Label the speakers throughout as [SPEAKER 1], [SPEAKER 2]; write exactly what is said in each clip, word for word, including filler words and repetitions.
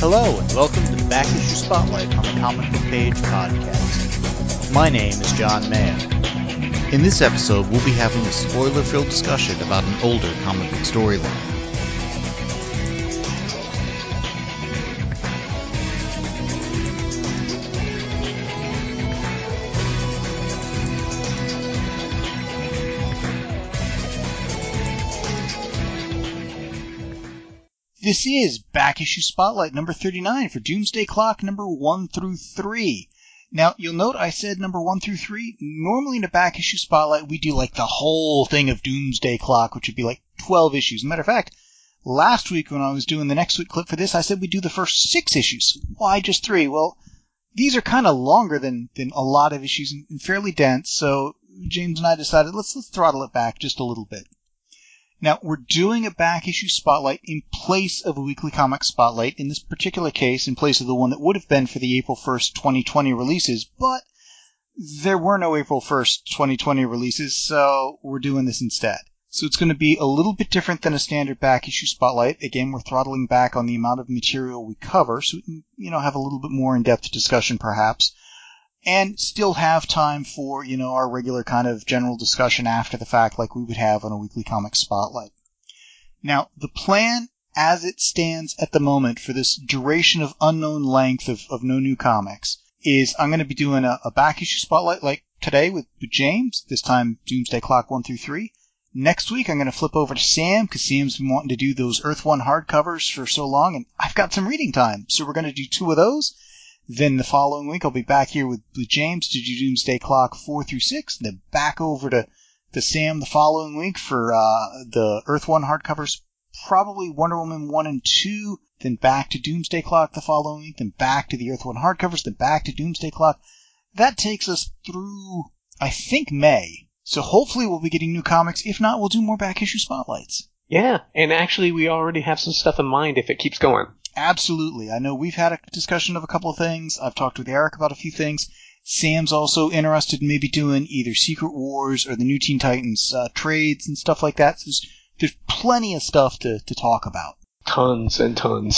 [SPEAKER 1] Hello, and welcome to the Back Issue Spotlight on the Comic Book Page podcast. My name is John Mann. In this episode, we'll be having a spoiler-filled discussion about an older comic book storyline. This is Back Issue Spotlight number thirty-nine for Doomsday Clock number one through three. Now, you'll note I said number one through three. Normally in a Back Issue Spotlight, we do like the whole thing of Doomsday Clock, which would be like twelve issues. As a matter of fact, last week when I was doing the next week clip for this, I said we'd do the first six issues. Why just three? Well, these are kind of longer than, than a lot of issues and fairly dense, so James and I decided let's, let's throttle it back just a little bit. Now, we're doing a Back Issue Spotlight in place of a Weekly Comic Spotlight, in this particular case, in place of the one that would have been for the April first, twenty twenty releases, but there were no April first, twenty twenty releases, so we're doing this instead. So it's going to be a little bit different than a standard Back Issue Spotlight. Again, we're throttling back on the amount of material we cover, so we can, you know, have a little bit more in-depth discussion, perhaps. And still have time for, you know, our regular kind of general discussion after the fact like we would have on a Weekly Comic Spotlight. Now, the plan as it stands at the moment for this duration of unknown length of, of no new comics is I'm going to be doing a, a Back Issue Spotlight like today with, with James, this time Doomsday Clock one through three. Next week I'm going to flip over to Sam because Sam's been wanting to do those Earth One hardcovers for so long and I've got some reading time. So we're going to do two of those. Then the following week, I'll be back here with, with James to do Doomsday Clock four through six. Then back over to, to Sam the following week for uh, the Earth One hardcovers, probably Wonder Woman one and two. Then back to Doomsday Clock the following week. Then back to the Earth One hardcovers. Then back to Doomsday Clock. That takes us through, I think, May. So hopefully we'll be getting new comics. If not, we'll do more Back Issue Spotlights.
[SPEAKER 2] Yeah, and actually we already have some stuff in mind if it keeps going.
[SPEAKER 1] Absolutely. I know we've had a discussion of a couple of things. I've talked with Eric about a few things. Sam's also interested in maybe doing either Secret Wars or the New Teen Titans uh, trades and stuff like that. So there's, there's plenty of stuff to, to talk about.
[SPEAKER 2] Tons and tons.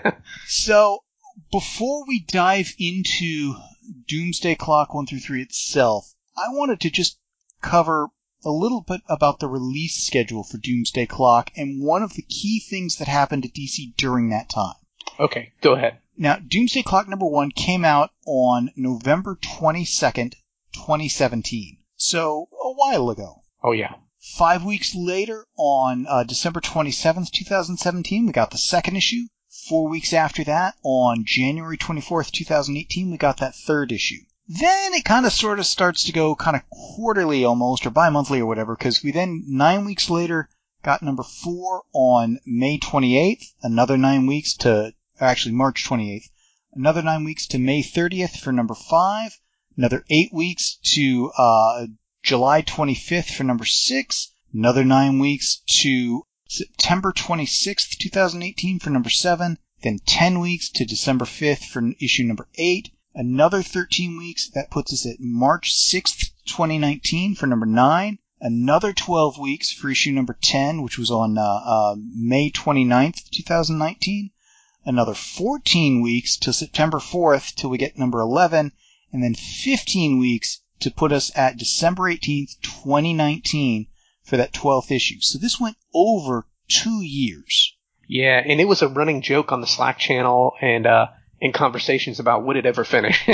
[SPEAKER 1] So before we dive into Doomsday Clock one through three itself, I wanted to just cover a little bit about the release schedule for Doomsday Clock and one of the key things that happened at D C during that time.
[SPEAKER 2] Okay, go ahead.
[SPEAKER 1] Now, Doomsday Clock number one came out on November twenty-second, twenty seventeen. So, a while ago.
[SPEAKER 2] Oh, yeah.
[SPEAKER 1] Five weeks later, on uh, December twenty-seventh, twenty seventeen, we got the second issue. Four weeks after that, on January twenty-fourth, twenty eighteen, we got that third issue. Then it kind of sort of starts to go kind of quarterly almost, or bi-monthly or whatever, because we then, nine weeks later, got number four on May twenty-eighth, another nine weeks to, actually March twenty-eighth, another nine weeks to May thirtieth for number five, another eight weeks to uh, July twenty-fifth for number six, another nine weeks to September twenty-sixth, twenty eighteen for number seven, then ten weeks to December fifth for issue number eight, another thirteen weeks, that puts us at March sixth, twenty nineteen for number nine. Another twelve weeks for issue number ten, which was on uh, uh, May twenty-ninth, twenty nineteen. Another fourteen weeks till September fourth till we get number eleven. And then fifteen weeks to put us at December eighteenth, twenty nineteen for that twelfth issue. So this went over two years.
[SPEAKER 2] Yeah, and it was a running joke on the Slack channel and uh in conversations about would it ever finish.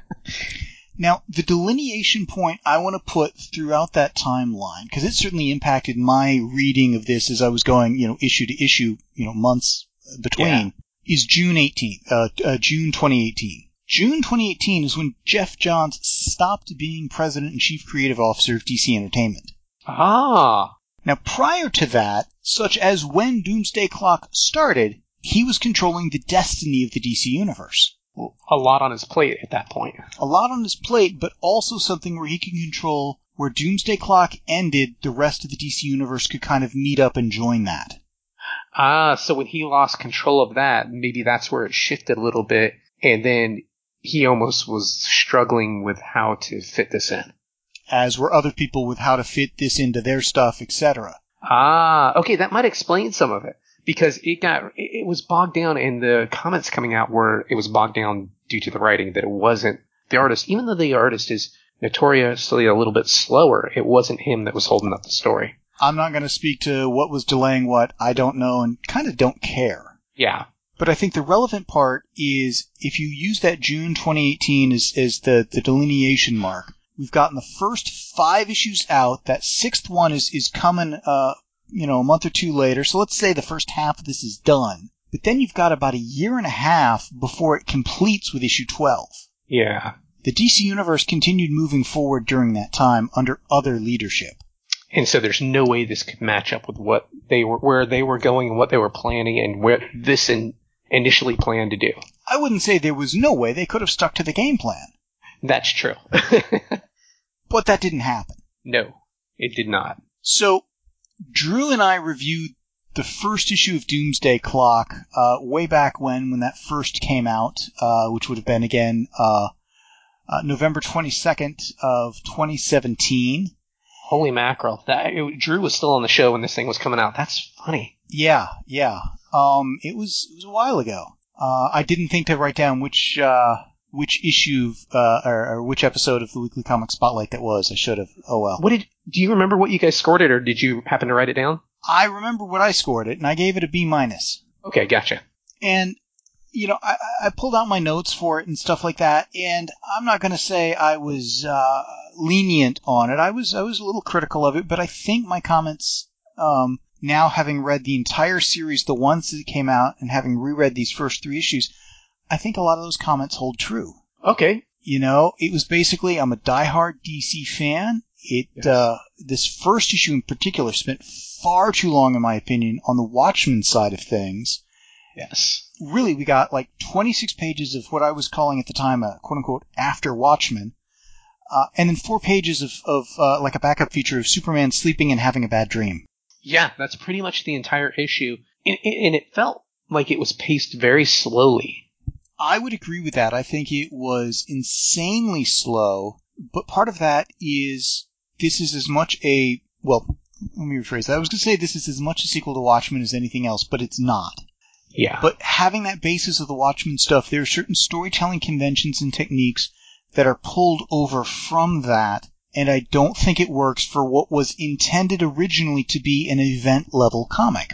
[SPEAKER 1] Now, the delineation point I want to put throughout that timeline, because it certainly impacted my reading of this as I was going, you know, issue to issue, you know, months between, yeah. is June eighteenth, uh, uh, June twenty eighteen. June twenty eighteen is when Geoff Johns stopped being president and chief creative officer of D C Entertainment.
[SPEAKER 2] Ah.
[SPEAKER 1] Now, prior to that, such as when Doomsday Clock started, he was controlling the destiny of the D C universe.
[SPEAKER 2] A lot on his plate at that point.
[SPEAKER 1] A lot on his plate, but also something where he can control where Doomsday Clock ended, the rest of the D C universe could kind of meet up and join that.
[SPEAKER 2] Ah, so when he lost control of that, maybe that's where it shifted a little bit, and then he almost was struggling with how to fit this in.
[SPEAKER 1] As were other people with how to fit this into their stuff, et cetera.
[SPEAKER 2] Ah, okay, that might explain some of it. because it got it, it was bogged down, and the comments coming out were it was bogged down due to the writing, that it wasn't the artist. Even though the artist is notoriously a little bit slower, it wasn't him that was holding up the story.
[SPEAKER 1] I'm not going to speak to what was delaying what. I don't know and kind of don't care.
[SPEAKER 2] Yeah.
[SPEAKER 1] But I think the relevant part is if you use that June twenty eighteen as, as the, the delineation mark, we've gotten the first five issues out. That sixth one is, is coming, uh, you know, a month or two later. So let's say the first half of this is done. But then you've got about a year and a half before it completes with issue twelve.
[SPEAKER 2] Yeah.
[SPEAKER 1] The D C Universe continued moving forward during that time under other leadership.
[SPEAKER 2] And so there's no way this could match up with what they were, where they were going and what they were planning and where this in, initially planned to do.
[SPEAKER 1] I wouldn't say there was no way. They could have stuck to the game plan.
[SPEAKER 2] That's true.
[SPEAKER 1] But that didn't happen.
[SPEAKER 2] No, it did not.
[SPEAKER 1] So, Drew and I reviewed the first issue of Doomsday Clock uh, way back when, when that first came out, uh, which would have been, again, uh, uh, November twenty-second of twenty seventeen.
[SPEAKER 2] Holy mackerel. That, it, Drew was still on the show when this thing was coming out. That's funny.
[SPEAKER 1] Yeah, yeah. Um, it was it was a while ago. Uh, I didn't think to write down which uh, which issue uh, or, or which episode of the Weekly Comic Spotlight that was. I should have. Oh well.
[SPEAKER 2] What did? Do you remember what you guys scored it, or did you happen to write it down?
[SPEAKER 1] I remember what I scored it, and I gave it a B minus.
[SPEAKER 2] Okay, gotcha.
[SPEAKER 1] And you know, I, I pulled out my notes for it and stuff like that, and I'm not going to say I was uh, lenient on it. I was I was a little critical of it, but I think my comments. Um, Now, having read the entire series, the ones that came out, and having reread these first three issues, I think a lot of those comments hold true.
[SPEAKER 2] Okay.
[SPEAKER 1] You know, it was basically, I'm a diehard D C fan. It yes. uh, this first issue in particular spent far too long, in my opinion, on the Watchmen side of things.
[SPEAKER 2] Yes.
[SPEAKER 1] Really, we got like twenty-six pages of what I was calling at the time a quote-unquote after Watchmen, uh, and then four pages of, of uh, like a backup feature of Superman sleeping and having a bad dream.
[SPEAKER 2] Yeah, that's pretty much the entire issue. And, and it felt like it was paced very slowly.
[SPEAKER 1] I would agree with that. I think it was insanely slow, but part of that is this is as much a, well, let me rephrase that. I was going to say this is as much a sequel to Watchmen as anything else, but it's not.
[SPEAKER 2] Yeah.
[SPEAKER 1] But having that basis of the Watchmen stuff, there are certain storytelling conventions and techniques that are pulled over from that. And I don't think it works for what was intended originally to be an event-level comic.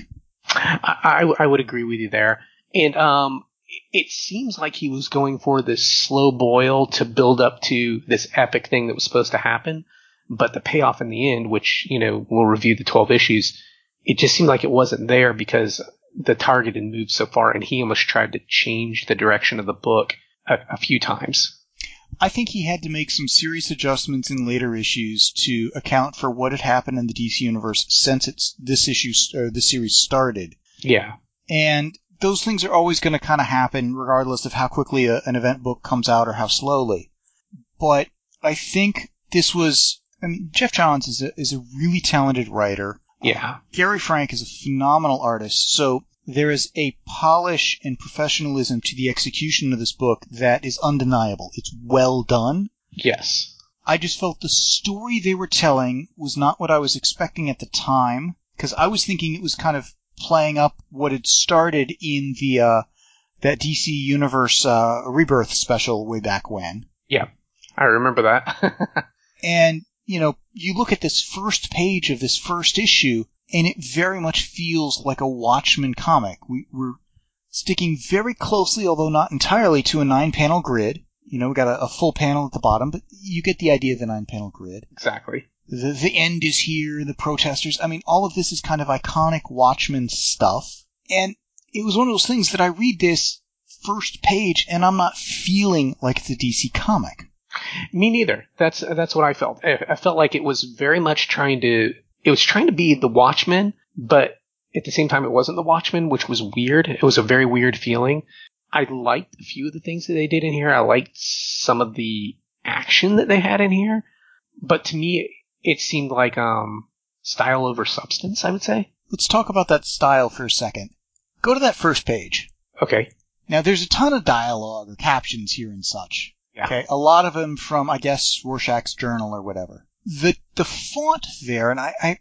[SPEAKER 2] I, I, I would agree with you there. And um, it seems like he was going for this slow boil to build up to this epic thing that was supposed to happen. But the payoff in the end, which, you know, we'll review the twelve issues, it just seemed like it wasn't there because the target had moved so far, and he almost tried to change the direction of the book a, a few times.
[SPEAKER 1] I think he had to make some serious adjustments in later issues to account for what had happened in the D C Universe since it's this issue or the series started.
[SPEAKER 2] Yeah.
[SPEAKER 1] And those things are always going to kind of happen regardless of how quickly a, an event book comes out or how slowly. But I think this was, I mean, Jeff Johns is a, is a really talented writer.
[SPEAKER 2] Yeah.
[SPEAKER 1] Uh, Gary Frank is a phenomenal artist. So there is a polish and professionalism to the execution of this book that is undeniable. It's well done.
[SPEAKER 2] Yes.
[SPEAKER 1] I just felt the story they were telling was not what I was expecting at the time, because I was thinking it was kind of playing up what had started in the uh, that D C Universe uh, Rebirth special way back when.
[SPEAKER 2] Yeah, I remember that.
[SPEAKER 1] And, you know, you look at this first page of this first issue, and it very much feels like a Watchmen comic. We, we're sticking very closely, although not entirely, to a nine-panel grid. You know, we got a, a full panel at the bottom, but you get the idea of the nine-panel grid.
[SPEAKER 2] Exactly.
[SPEAKER 1] The, the end is here, the protesters. I mean, all of this is kind of iconic Watchmen stuff. And it was one of those things that I read this first page, and I'm not feeling like it's a D C comic.
[SPEAKER 2] Me neither. That's that's what I felt. I, I felt like it was very much trying to... It was trying to be the Watchmen, but at the same time it wasn't the Watchmen, which was weird. It was a very weird feeling. I liked a few of the things that they did in here. I liked some of the action that they had in here. But to me, it seemed like um, style over substance, I would say.
[SPEAKER 1] Let's talk about that style for a second. Go to that first page.
[SPEAKER 2] Okay.
[SPEAKER 1] Now, there's a ton of dialogue or captions here and such.
[SPEAKER 2] Yeah.
[SPEAKER 1] Okay, a lot of them from, I guess, Rorschach's journal or whatever. The the font there, and I, I,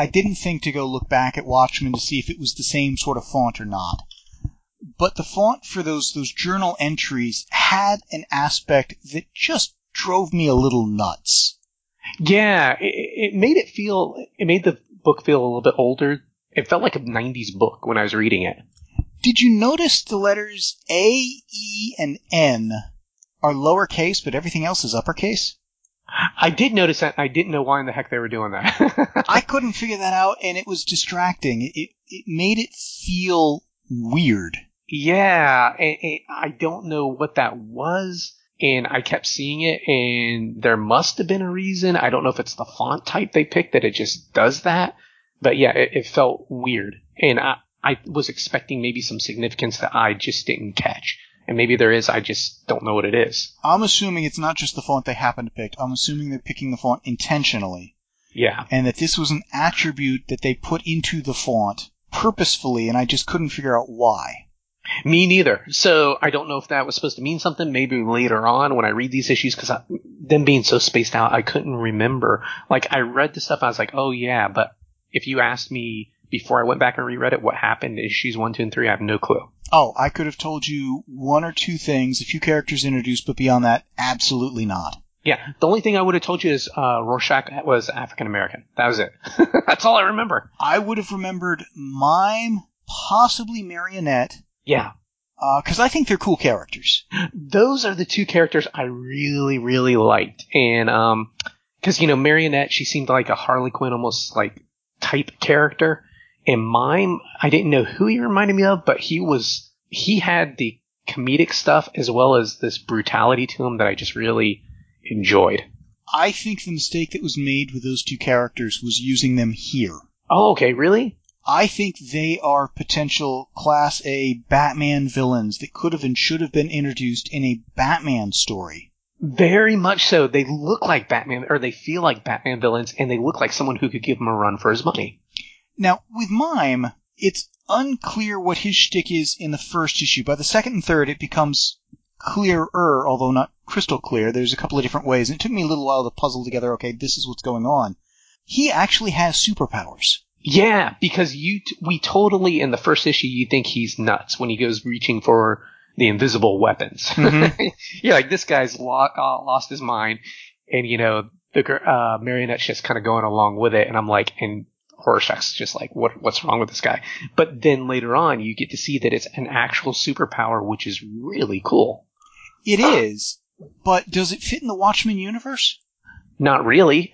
[SPEAKER 1] I didn't think to go look back at Watchmen to see if it was the same sort of font or not. But the font for those those journal entries had an aspect that just drove me a little nuts.
[SPEAKER 2] Yeah, it, it made it feel, it made the book feel a little bit older. It felt like a nineties book when I was reading it.
[SPEAKER 1] Did you notice the letters A, E, and N are lowercase, but everything else is uppercase?
[SPEAKER 2] I did notice that. I didn't know why in the heck they were doing that.
[SPEAKER 1] I couldn't figure that out, and it was distracting. It it made it feel weird.
[SPEAKER 2] Yeah, and, and I don't know what that was, and I kept seeing it, and there must have been a reason. I don't know if it's the font type they picked that it just does that, but yeah, it, it felt weird, and I, I was expecting maybe some significance that I just didn't catch. And maybe there is, I just don't know what it is.
[SPEAKER 1] I'm assuming it's not just the font they happen to pick. I'm assuming they're picking the font intentionally.
[SPEAKER 2] Yeah.
[SPEAKER 1] And that this was an attribute that they put into the font purposefully, and I just couldn't figure out why.
[SPEAKER 2] Me neither. So I don't know if that was supposed to mean something maybe later on when I read these issues, because them being so spaced out, I couldn't remember. Like, I read the stuff, and I was like, oh yeah, but if you asked me before I went back and reread it what happened in issues one, two, and three, I have no clue.
[SPEAKER 1] Oh, I could have told you one or two things, a few characters introduced, but beyond that, absolutely not.
[SPEAKER 2] Yeah, the only thing I would have told you is uh, Rorschach was African American. That was it. That's all I remember.
[SPEAKER 1] I would have remembered Mime, possibly Marionette.
[SPEAKER 2] Yeah.
[SPEAKER 1] Because uh, I think they're cool characters.
[SPEAKER 2] Those are the two characters I really, really liked. And, um, because, you know, Marionette, she seemed like a Harley Quinn almost, like, type character. And Mime, I didn't know who he reminded me of, but he was, he had the comedic stuff as well as this brutality to him that I just really enjoyed.
[SPEAKER 1] I think the mistake that was made with those two characters was using them here.
[SPEAKER 2] Oh, okay, really?
[SPEAKER 1] I think they are potential Class A Batman villains that could have and should have been introduced in a Batman story.
[SPEAKER 2] Very much so. They look like Batman, or they feel like Batman villains, and they look like someone who could give him a run for his money.
[SPEAKER 1] Now, with Mime, it's unclear what his shtick is in the first issue. By the second and third, it becomes clearer, although not crystal clear. There's a couple of different ways. And it took me a little while to puzzle together, okay, this is what's going on. He actually has superpowers.
[SPEAKER 2] Yeah, because you t- we totally, in the first issue, you think he's nuts when he goes reaching for the invisible weapons. Mm-hmm. You're like, this guy's lo- uh, lost his mind. And, you know, the uh, Marionette's just kind of going along with it. And I'm like, and Rorschach's just like, what, what's wrong with this guy? But then later on, you get to see that it's an actual superpower, which is really cool.
[SPEAKER 1] It is, but does it fit in the Watchmen universe?
[SPEAKER 2] Not really.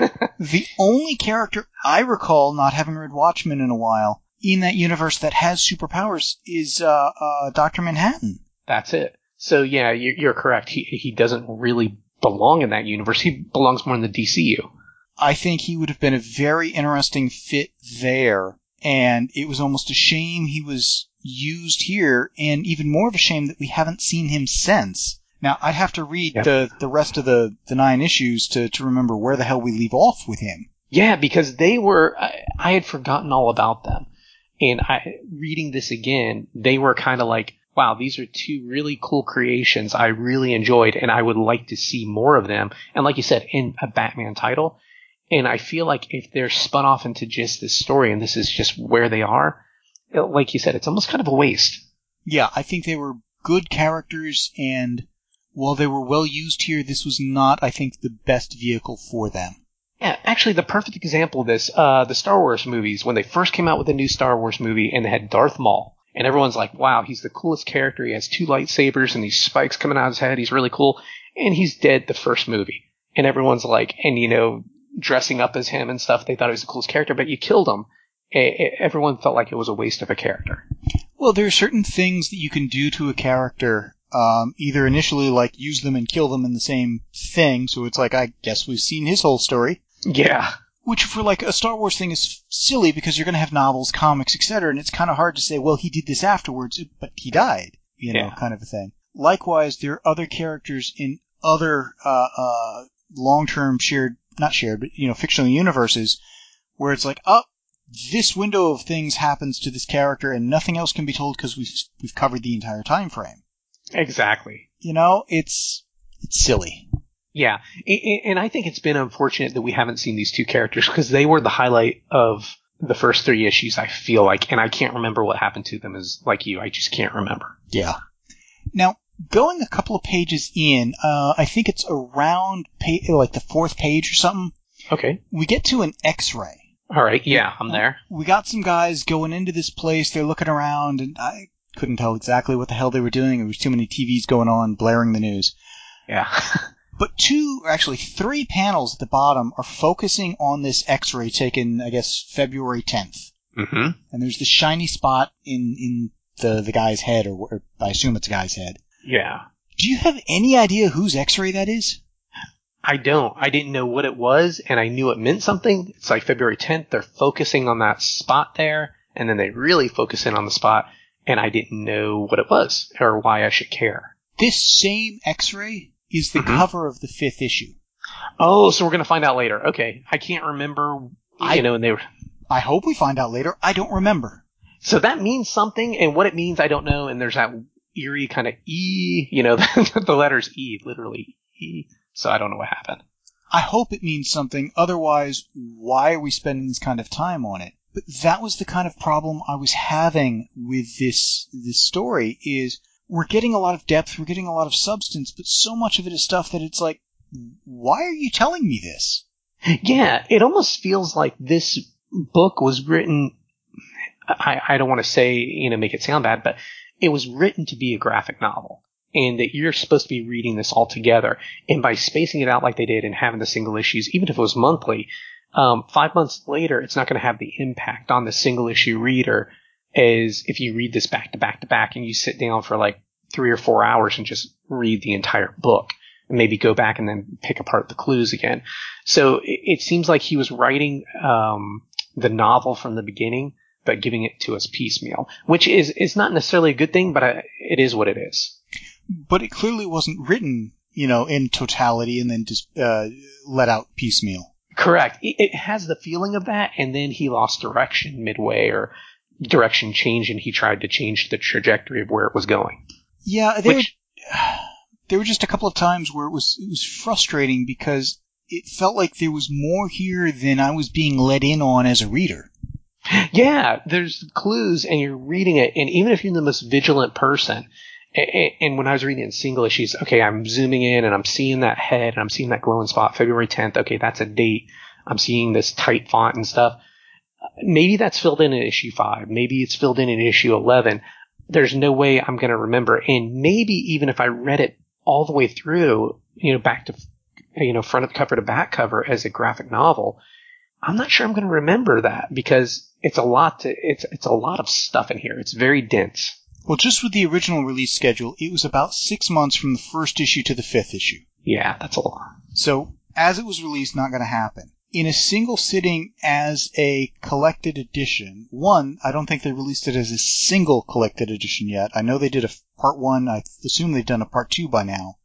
[SPEAKER 1] The only character I recall, not having read Watchmen in a while, in that universe that has superpowers is uh, uh, Doctor Manhattan.
[SPEAKER 2] That's it. So yeah, you're, you're correct. He he doesn't really belong in that universe. He belongs more in the D C U.
[SPEAKER 1] I think he would have been a very interesting fit there, and it was almost a shame he was used here, and even more of a shame that we haven't seen him since. Now, I'd have to read yep. the, the rest of the, the nine issues to, to remember where the hell we leave off with him.
[SPEAKER 2] Yeah, because they were, I, I had forgotten all about them. And I, reading this again, they were kind of like, wow, these are two really cool creations I really enjoyed, and I would like to see more of them. And like you said, in a Batman title. And I feel like if they're spun off into just this story, and this is just where they are, it, like you said, it's almost kind of a waste.
[SPEAKER 1] Yeah, I think they were good characters, and while they were well used here, this was not, I think, the best vehicle for them.
[SPEAKER 2] Yeah, actually, the perfect example of this, uh, the Star Wars movies, when they first came out with a new Star Wars movie, and they had Darth Maul, and everyone's like, wow, he's the coolest character, he has two lightsabers and these spikes coming out of his head, he's really cool, and he's dead the first movie. And everyone's like, and you know, dressing up as him and stuff, they thought he was the coolest character, but you killed him. It, it, everyone felt like it was a waste of a character.
[SPEAKER 1] Well, there are certain things that you can do to a character, um, either initially, like, use them and kill them in the same thing, so it's like, I guess we've seen his whole story.
[SPEAKER 2] Yeah.
[SPEAKER 1] Which, for, like, a Star Wars thing is silly, because you're going to have novels, comics, et cetera, and it's kind of hard to say, well, he did this afterwards, but he died, you know, yeah. kind of a thing. Likewise, there are other characters in other uh, uh, long-term shared, not shared, but, you know, fictional universes, where it's like, oh, this window of things happens to this character, and nothing else can be told because we've, we've covered the entire time frame.
[SPEAKER 2] Exactly.
[SPEAKER 1] You know, it's it's silly.
[SPEAKER 2] Yeah, and I think it's been unfortunate that we haven't seen these two characters because they were the highlight of the first three issues, I feel like, and I can't remember what happened to them as like you. I just can't remember.
[SPEAKER 1] Yeah. Now, going a couple of pages in, uh, I think it's around pa- like the fourth page or something.
[SPEAKER 2] Okay.
[SPEAKER 1] We get to an X-ray.
[SPEAKER 2] All right. Yeah, I'm there.
[SPEAKER 1] We got some guys going into this place. They're looking around, and I couldn't tell exactly what the hell they were doing. There was too many T Vs going on, blaring the news.
[SPEAKER 2] Yeah.
[SPEAKER 1] But two, or actually three panels at the bottom are focusing on this X-ray taken, I guess, February tenth.
[SPEAKER 2] Mm-hmm.
[SPEAKER 1] And there's this shiny spot in, in the, the guy's head, or, or I assume it's a guy's head.
[SPEAKER 2] Yeah.
[SPEAKER 1] Do you have any idea whose X-ray that is?
[SPEAKER 2] I don't. I didn't know what it was, and I knew it meant something. It's like February tenth. They're focusing on that spot there, and then they really focus in on the spot, and I didn't know what it was or why I should care.
[SPEAKER 1] This same X-ray is the
[SPEAKER 2] Mm-hmm.
[SPEAKER 1] cover of the fifth issue.
[SPEAKER 2] Oh, so we're going to find out later. Okay. I can't remember,
[SPEAKER 1] I,
[SPEAKER 2] you know, and they were...
[SPEAKER 1] I hope we find out later. I don't remember.
[SPEAKER 2] So that means something, and what it means, I don't know, and there's that eerie kind of E, you know, the letters E, literally E, so I don't know what happened.
[SPEAKER 1] I hope it means something. Otherwise, why are we spending this kind of time on it? But that was the kind of problem I was having with this this story is we're getting a lot of depth, we're getting a lot of substance, but so much of it is stuff that it's like, why are you telling me this?
[SPEAKER 2] Yeah, it almost feels like this book was written, I, I don't want to say, you know, make it sound bad, but it was written to be a graphic novel. And that you're supposed to be reading this all together. And by spacing it out like they did and having the single issues, even if it was monthly, um, five months later, it's not going to have the impact on the single issue reader as if you read this back to back to back and you sit down for like three or four hours and just read the entire book and maybe go back and then pick apart the clues again. So it, it seems like he was writing um, the novel from the beginning, but giving it to us piecemeal, which is, is not necessarily a good thing, but I, it is what it is.
[SPEAKER 1] But it clearly wasn't written, you know, in totality and then just uh, let out piecemeal.
[SPEAKER 2] Correct. It, it has the feeling of that, and then he lost direction midway, or direction changed, and he tried to change the trajectory of where it was going.
[SPEAKER 1] Yeah, there,
[SPEAKER 2] Which,
[SPEAKER 1] were, there were just a couple of times where it was it was frustrating because it felt like there was more here than I was being let in on as a reader.
[SPEAKER 2] Yeah, there's clues, and you're reading it, and even if you're the most vigilant person, and when I was reading it in single issues, okay, I'm zooming in and I'm seeing that head and I'm seeing that glowing spot, February tenth. Okay, that's a date. I'm seeing this tight font and stuff. Maybe that's filled in in issue five. Maybe it's filled in in issue eleven. There's no way I'm going to remember. And maybe even if I read it all the way through, you know, back to, you know, front of the cover to back cover as a graphic novel, I'm not sure I'm going to remember that because it's a lot to, it's, it's a lot of stuff in here. It's very dense.
[SPEAKER 1] Well, just with the original release schedule, it was about six months from the first issue to the fifth issue.
[SPEAKER 2] Yeah, that's a lot.
[SPEAKER 1] So, as it was released, not going to happen. In a single sitting as a collected edition, one, I don't think they released it as a single collected edition yet. I know they did a part one. I assume they've done a part two by now.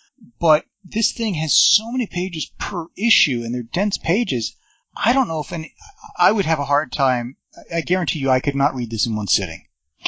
[SPEAKER 1] But this thing has so many pages per issue, and they're dense pages. I don't know if any, I would have a hard time. I guarantee you I could not read this in one sitting.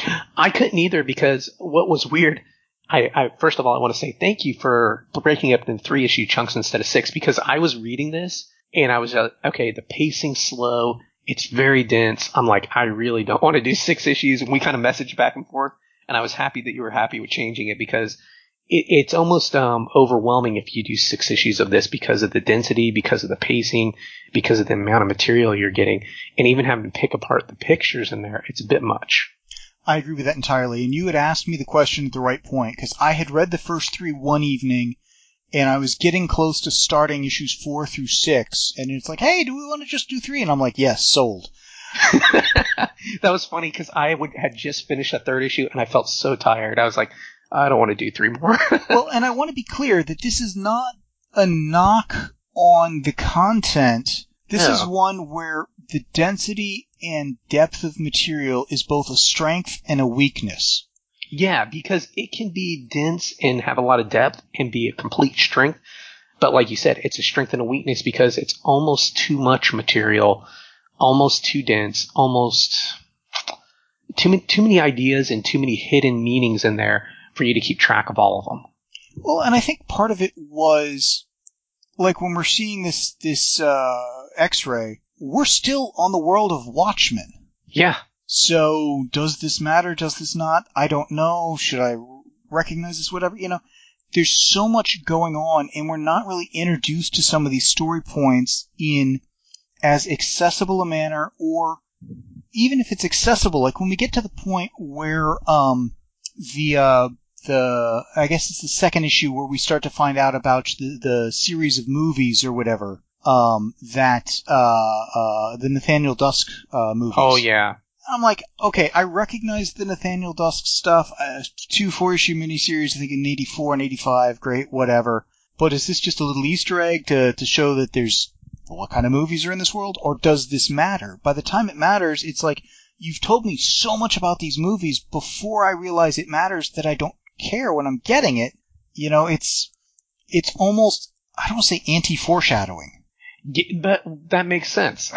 [SPEAKER 2] I couldn't either because what was weird, I, I first of all, I want to say thank you for breaking up in three issue chunks instead of six because I was reading this and I was, uh, okay, the pacing's slow. It's very dense. I'm like, I really don't want to do six issues. And we kind of messaged back and forth. And I was happy that you were happy with changing it because it, it's almost um, overwhelming if you do six issues of this because of the density, because of the pacing, because of the amount of material you're getting. And even having to pick apart the pictures in there, it's a bit much.
[SPEAKER 1] I agree with that entirely. And you had asked me the question at the right point because I had read the first three one evening and I was getting close to starting issues four through six. And it's like, hey, do we want to just do three? And I'm like, yes, sold.
[SPEAKER 2] That was funny because I would, had just finished a third issue and I felt so tired. I was like, I don't want to do three more.
[SPEAKER 1] Well, and I want to be clear that this is not a knock on the content. This
[SPEAKER 2] No.
[SPEAKER 1] is one where the density and depth of material is both a strength and a weakness.
[SPEAKER 2] Yeah, because it can be dense and have a lot of depth and be a complete strength. But like you said, it's a strength and a weakness because it's almost too much material, almost too dense, almost too many, too many ideas and too many hidden meanings in there for you to keep track of all of them.
[SPEAKER 1] Well, and I think part of it was like when we're seeing this this uh, X-ray, we're still on the world of Watchmen.
[SPEAKER 2] Yeah.
[SPEAKER 1] So does this matter? Does this not? I don't know. Should I recognize this? Whatever. You know, there's so much going on, and we're not really introduced to some of these story points in as accessible a manner, or even if it's accessible, like when we get to the point where um the uh the I guess it's the second issue where we start to find out about the the series of movies or whatever um that uh uh the Nathaniel Dusk uh movies.
[SPEAKER 2] Oh yeah.
[SPEAKER 1] I'm like, okay, I recognize the Nathaniel Dusk stuff. Uh, two four-issue miniseries, I think in eighty-four and eighty-five, great, whatever. But is this just a little Easter egg to to show that there's what kind of movies are in this world, or does this matter? By the time it matters, it's like you've told me so much about these movies before I realize it matters that I don't care when I'm getting it. You know, it's it's almost, I don't want to say anti-foreshadowing.
[SPEAKER 2] Yeah, but that makes sense.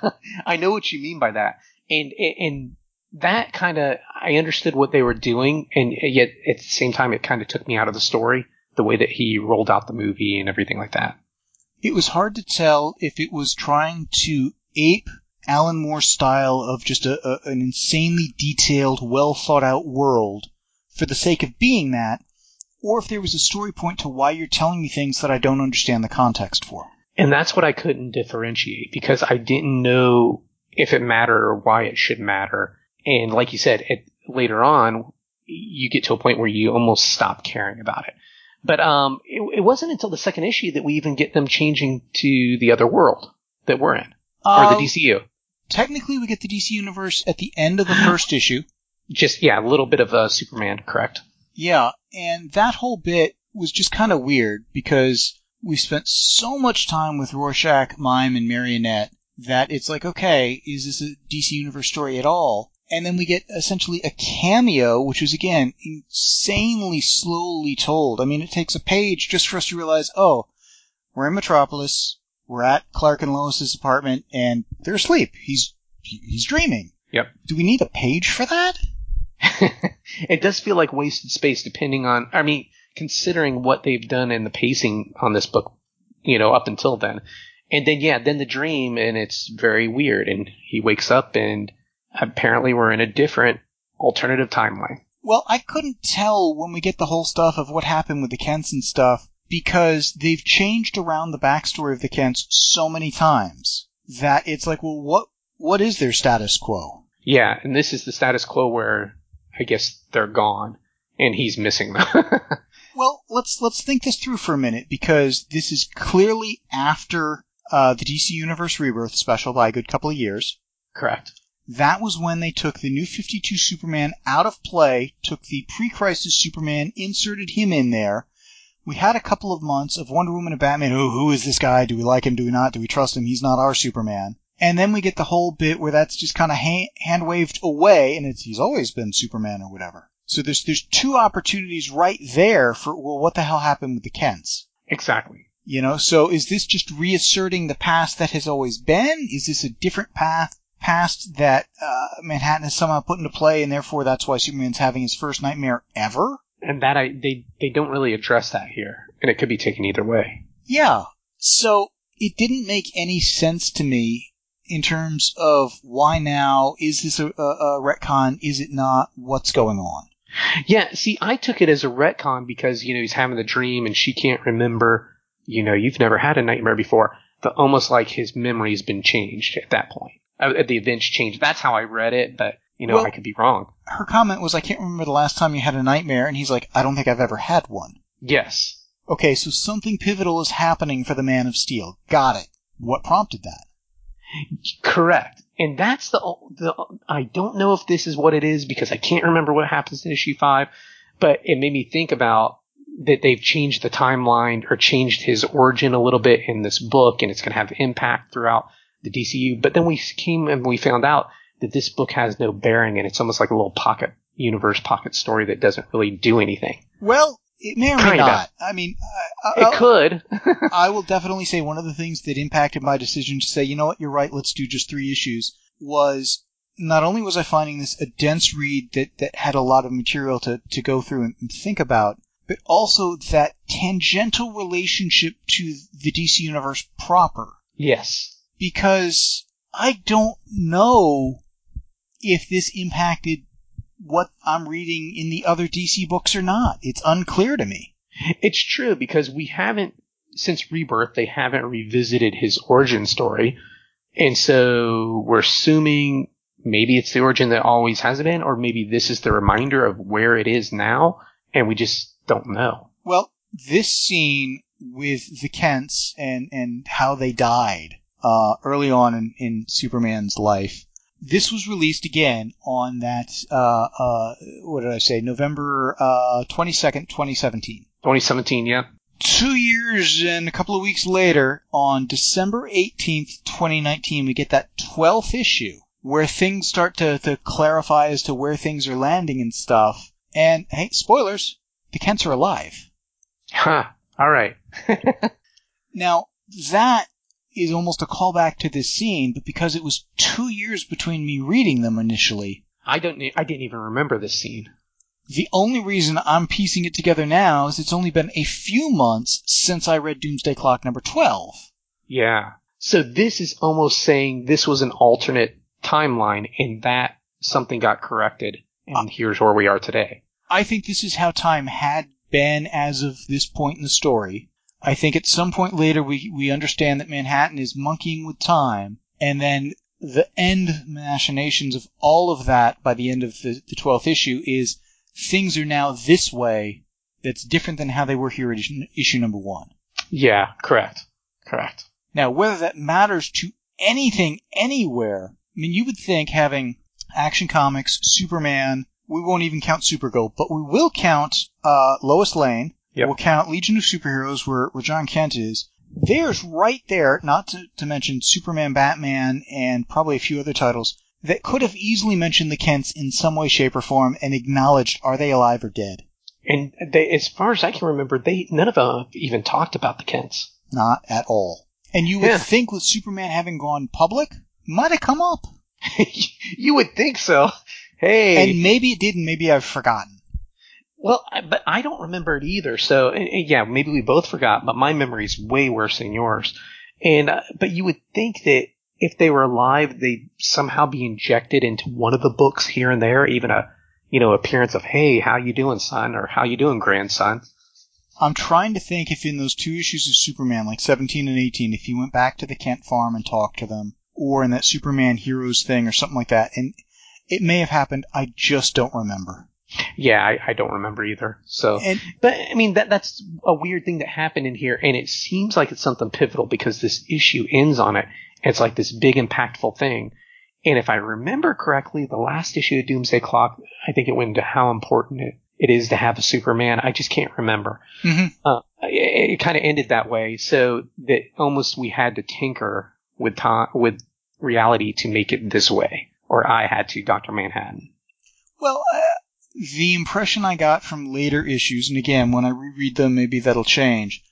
[SPEAKER 2] I know what you mean by that. And and that kind of, I understood what they were doing, and yet at the same time it kind of took me out of the story, the way that he rolled out the movie and everything like that.
[SPEAKER 1] It was hard to tell if it was trying to ape Alan Moore's style of just a, a, an insanely detailed, well-thought-out world for the sake of being that, or if there was a story point to why you're telling me things that I don't understand the context for.
[SPEAKER 2] And that's what I couldn't differentiate, because I didn't know if it mattered or why it should matter. And like you said, it, later on, you get to a point where you almost stop caring about it. But um, it, it wasn't until the second issue that we even get them changing to the other world that we're in,
[SPEAKER 1] uh,
[SPEAKER 2] or the D C U.
[SPEAKER 1] Technically, we get the D C Universe at the end of the first issue.
[SPEAKER 2] Just, yeah, a little bit of uh, Superman, correct?
[SPEAKER 1] Yeah, and that whole bit was just kind of weird, because we spent so much time with Rorschach, Mime, and Marionette that it's like, okay, is this a D C Universe story at all? And then we get essentially a cameo, which was, again, insanely slowly told. I mean, it takes a page just for us to realize, oh, we're in Metropolis, we're at Clark and Lois's apartment, and they're asleep. He's he's dreaming.
[SPEAKER 2] Yep.
[SPEAKER 1] Do we need a page for that?
[SPEAKER 2] It does feel like wasted space, depending on, I mean, considering what they've done in the pacing on this book, you know, up until then. And then, yeah, then the dream, and it's very weird, and he wakes up, and apparently we're in a different alternative timeline.
[SPEAKER 1] Well, I couldn't tell when we get the whole stuff of what happened with the Kents and stuff, because they've changed around the backstory of the Kents so many times that it's like, well, what what is their status quo?
[SPEAKER 2] Yeah, and this is the status quo where I guess they're gone, and he's missing them.
[SPEAKER 1] Well, let's let's think this through for a minute, because this is clearly after uh, the D C Universe Rebirth special by a good couple of years.
[SPEAKER 2] Correct.
[SPEAKER 1] That was when they took the New fifty-two Superman out of play, took the pre-Crisis Superman, inserted him in there. We had a couple of months of Wonder Woman and Batman. Oh, who is this guy? Do we like him? Do we not? Do we trust him? He's not our Superman. And then we get the whole bit where that's just kind of ha- hand-waved away, and it's he's always been Superman or whatever. So there's there's two opportunities right there for, well, what the hell happened with the Kents?
[SPEAKER 2] Exactly.
[SPEAKER 1] You know, so is this just reasserting the past that has always been? Is this a different path? Past that uh, Manhattan has somehow put into play, and therefore that's why Superman's having his first nightmare ever?
[SPEAKER 2] And that I they, they don't really address that here, and it could be taken either way.
[SPEAKER 1] Yeah. So it didn't make any sense to me in terms of why now, is this a, a, a retcon, is it not, what's going on?
[SPEAKER 2] Yeah, see, I took it as a retcon because, you know, he's having the dream and she can't remember, you know, you've never had a nightmare before, but almost like his memory's been changed at that point. Uh, the events changed. That's how I read it, but, you know, well, I could be wrong.
[SPEAKER 1] Her comment was, I can't remember the last time you had a nightmare, and he's like, I don't think I've ever had one.
[SPEAKER 2] Yes.
[SPEAKER 1] Okay, so something pivotal is happening for the Man of Steel. Got it. What prompted that?
[SPEAKER 2] Correct. And that's the, the, I don't know if this is what it is because I can't remember what happens in issue five, but it made me think about that they've changed the timeline or changed his origin a little bit in this book, and it's going to have impact throughout the D C U. But then we came and we found out that this book has no bearing, and it's almost like a little pocket universe, pocket story that doesn't really do anything.
[SPEAKER 1] Well, it may or may
[SPEAKER 2] Kinda.
[SPEAKER 1] not. I mean, I, I,
[SPEAKER 2] it
[SPEAKER 1] I'll,
[SPEAKER 2] could.
[SPEAKER 1] I will definitely say one of the things that impacted my decision to say, you know what, you're right, let's do just three issues, was not only was I finding this a dense read that, that had a lot of material to, to go through and, and think about, but also that tangential relationship to the D C Universe proper.
[SPEAKER 2] Yes.
[SPEAKER 1] Because I don't know if this impacted what I'm reading in the other D C books or not. It's unclear to me.
[SPEAKER 2] It's true, because we haven't, since Rebirth, they haven't revisited his origin story. And so we're assuming maybe it's the origin that always has been, or maybe this is the reminder of where it is now, and we just don't know.
[SPEAKER 1] Well, this scene with the Kents and, and how they died uh, early on in, in Superman's life, this was released again on that, uh, uh, what did I say, November uh, twenty-second, twenty seventeen.
[SPEAKER 2] twenty seventeen, yeah.
[SPEAKER 1] Two years and a couple of weeks later, on December eighteenth, twenty nineteen, we get that twelfth issue where things start to, to clarify as to where things are landing and stuff. And, hey, spoilers, the Kents are alive.
[SPEAKER 2] Huh. All right.
[SPEAKER 1] Now, that is almost a callback to this scene, but because it was two years between me reading them initially,
[SPEAKER 2] I don't. I didn't even remember this scene.
[SPEAKER 1] the only reason I'm piecing it together now is it's only been a few months since I read Doomsday Clock number twelve.
[SPEAKER 2] Yeah. So this is almost saying this was an alternate timeline, and that something got corrected, and uh, here's where we are today.
[SPEAKER 1] I think this is how time had been as of this point in the story. I think at some point later we, we understand that Manhattan is monkeying with time, and then the end machinations of all of that by the end of the, the twelfth issue is things are now this way that's different than how they were here at issue, issue number one.
[SPEAKER 2] Yeah, correct. Correct.
[SPEAKER 1] Now, whether that matters to anything anywhere, I mean, you would think having Action Comics, Superman, we won't even count Supergirl, but we will count uh, Lois Lane. Yep. We'll count Legion of Superheroes, where, where John Kent is. There's right there, not to, to mention Superman, Batman, and probably a few other titles, that could have easily mentioned the Kents in some way, shape, or form and acknowledged, are they alive or dead?
[SPEAKER 2] And they, as far as I can remember, they none of them even talked about the Kents.
[SPEAKER 1] Not at all. And you would
[SPEAKER 2] yeah.
[SPEAKER 1] think with Superman having gone public, might have come up.
[SPEAKER 2] You would think so. Hey.
[SPEAKER 1] And maybe it didn't, maybe I've forgotten.
[SPEAKER 2] Well, but I don't remember it either. So, and, and yeah, maybe we both forgot, but my memory is way worse than yours. And, uh, but you would think that if they were alive, they'd somehow be injected into one of the books here and there, even a, you know, appearance of, hey, how you doing, son? Or how you doing, grandson?
[SPEAKER 1] I'm trying to think if in those two issues of Superman, like seventeen and eighteen, if he went back to the Kent farm and talked to them, or in that Superman Heroes thing or something like that. And it may have happened. I just don't remember.
[SPEAKER 2] Yeah, I, I don't remember either. So,
[SPEAKER 1] and,
[SPEAKER 2] but I mean, that that's a weird thing that happened in here, and it seems like it's something pivotal because this issue ends on it. It's like this big, impactful thing. And if I remember correctly, the last issue of Doomsday Clock, I think it went into how important it, it is to have a Superman. I just can't remember.
[SPEAKER 1] Mm-hmm.
[SPEAKER 2] Uh, it, it kind of ended that way, so that almost we had to tinker with time, with reality to make it this way, or I had to, Doctor Manhattan.
[SPEAKER 1] Well, uh, the impression I got from later issues, and again, when I reread them, maybe that'll change,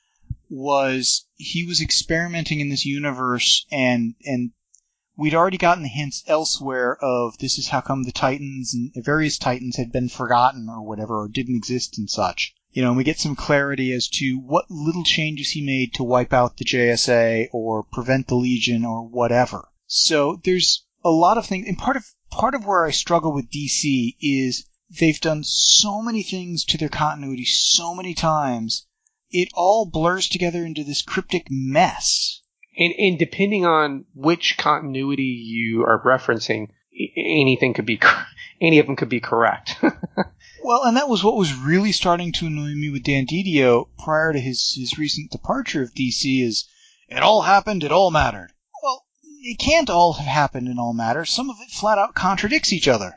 [SPEAKER 1] was he was experimenting in this universe, and and we'd already gotten the hints elsewhere of this is how come the Titans and various Titans had been forgotten or whatever, or didn't exist and such. You know, and we get some clarity as to what little changes he made to wipe out the J S A or prevent the Legion or whatever. So there's a lot of things, and part of part of where I struggle with D C is they've done so many things to their continuity so many times, it all blurs together into this cryptic mess.
[SPEAKER 2] And, and depending on which continuity you are referencing, anything could be, any of them could be correct.
[SPEAKER 1] Well, and that was what was really starting to annoy me with Dan Didio prior to his, his recent departure of D C is, it all happened, it all mattered. Well, it can't all have happened and all matter. Some of it flat out contradicts each other.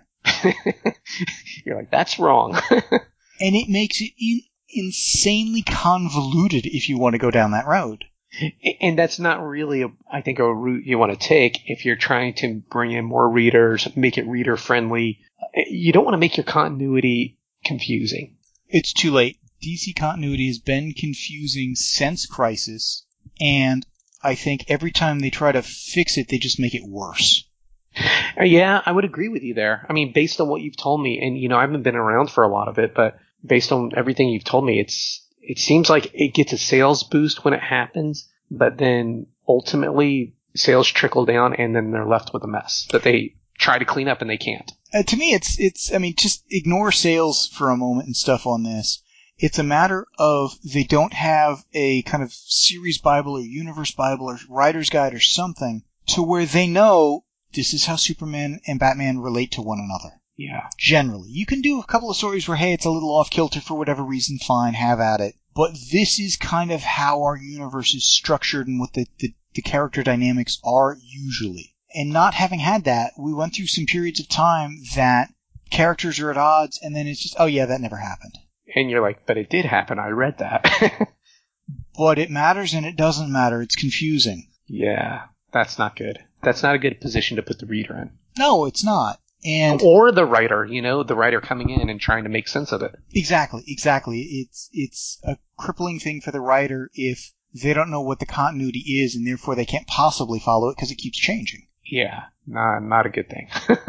[SPEAKER 2] You're like, that's wrong.
[SPEAKER 1] And it makes it in, insanely convoluted if you want to go down that road.
[SPEAKER 2] And that's not really, a, I think, a route you want to take if you're trying to bring in more readers, make it reader friendly. You don't want to make your continuity confusing.
[SPEAKER 1] It's too late. D C continuity has been confusing since Crisis, and I think every time they try to fix it, they just make it worse.
[SPEAKER 2] Yeah, I would agree with you there. I mean, based on what you've told me, and, you know, I haven't been around for a lot of it, but based on everything you've told me, it's it seems like it gets a sales boost when it happens, but then ultimately sales trickle down and then they're left with a mess that they try to clean up and they can't.
[SPEAKER 1] Uh, to me, it's, it's, I mean, just ignore sales for a moment and stuff on this. It's a matter of they don't have a kind of series Bible or universe Bible or writer's guide or something to where they know this is how Superman and Batman relate to one another.
[SPEAKER 2] Yeah.
[SPEAKER 1] Generally. You can do a couple of stories where, hey, it's a little off kilter for whatever reason, fine, have at it. But this is kind of how our universe is structured and what the, the, the character dynamics are usually. And not having had that, we went through some periods of time that characters are at odds, and then it's just, oh yeah, that never happened.
[SPEAKER 2] And you're like, but it did happen, I read that.
[SPEAKER 1] But it matters and it doesn't matter, it's confusing.
[SPEAKER 2] Yeah, that's not good. That's not a good position to put the reader in.
[SPEAKER 1] No, it's not. And
[SPEAKER 2] or the writer, you know, the writer coming in and trying to make sense of it.
[SPEAKER 1] Exactly, exactly. It's it's a crippling thing for the writer if they don't know what the continuity is and therefore they can't possibly follow it because it keeps changing.
[SPEAKER 2] Yeah, nah, not a good thing.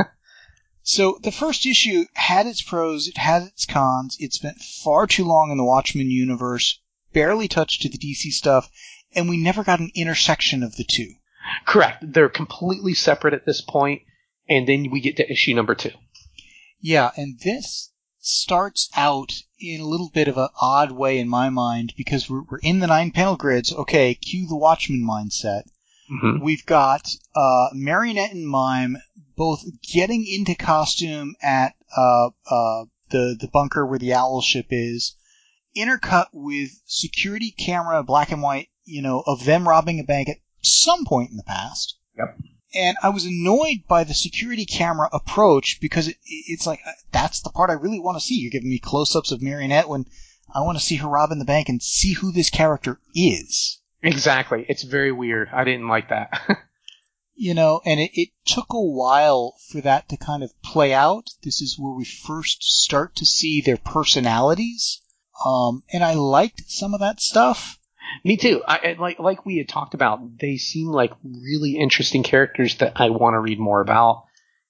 [SPEAKER 1] So the first issue had its pros, it had its cons, it spent far too long in the Watchmen universe, barely touched to the D C stuff, and we never got an intersection of the two.
[SPEAKER 2] Correct. They're completely separate at this point, and then we get to issue number two.
[SPEAKER 1] Yeah, and this starts out in a little bit of an odd way in my mind, because we're, we're in the nine-panel grids. Okay, cue the Watchmen mindset.
[SPEAKER 2] Mm-hmm.
[SPEAKER 1] We've got uh, Marionette and Mime both getting into costume at uh, uh, the the bunker where the owl ship is, intercut with security camera, black and white, you know, of them robbing a bank at some point in the past.
[SPEAKER 2] Yep.
[SPEAKER 1] And I was annoyed by the security camera approach because it, it's like, that's the part I really want to see. You're giving me close-ups of Marionette when I want to see her robbing the bank and see who this character is.
[SPEAKER 2] Exactly. It's very weird. I didn't like that.
[SPEAKER 1] You know, and it, it took a while for that to kind of play out. This is where we first start to see their personalities. Um, and I liked some of that stuff.
[SPEAKER 2] Me too. I, like like we had talked about, they seem like really interesting characters that I want to read more about.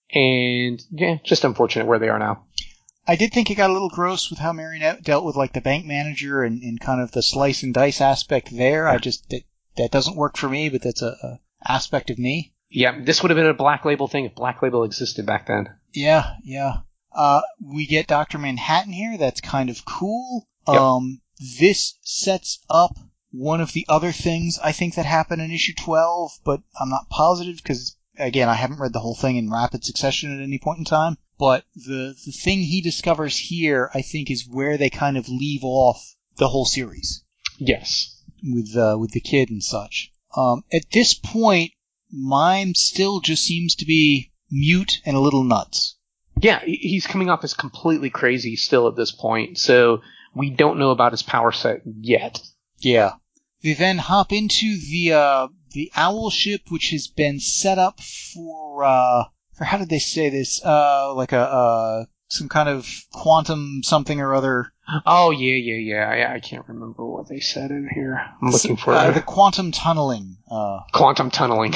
[SPEAKER 2] And yeah, just unfortunate where they are now.
[SPEAKER 1] I did think it got a little gross with how Marionette dealt with like the bank manager and, and kind of the slice and dice aspect there. I just that, that doesn't work for me, but that's a, a aspect of me.
[SPEAKER 2] Yeah, this would have been a Black Label thing if Black Label existed back then.
[SPEAKER 1] Yeah, yeah. Uh, we get Doctor Manhattan here. That's kind of cool.
[SPEAKER 2] Yep.
[SPEAKER 1] Um, this sets up one of the other things I think that happened in issue twelve, but I'm not positive because, again, I haven't read the whole thing in rapid succession at any point in time. But the the thing he discovers here, I think, is where they kind of leave off the whole series.
[SPEAKER 2] Yes.
[SPEAKER 1] With uh, with the kid and such. Um, at this point, Mime still just seems to be mute and a little nuts.
[SPEAKER 2] Yeah, he's coming off as completely crazy still at this point, so we don't know about his power set yet.
[SPEAKER 1] Yeah. They then hop into the uh, the owl ship, which has been set up for uh, for how did they say this? Uh, like a uh, some kind of quantum something or other.
[SPEAKER 2] Oh yeah, yeah, yeah. I, I can't remember what they said in here. I'm looking for
[SPEAKER 1] uh,
[SPEAKER 2] it.
[SPEAKER 1] the quantum tunneling. Uh,
[SPEAKER 2] quantum tunneling.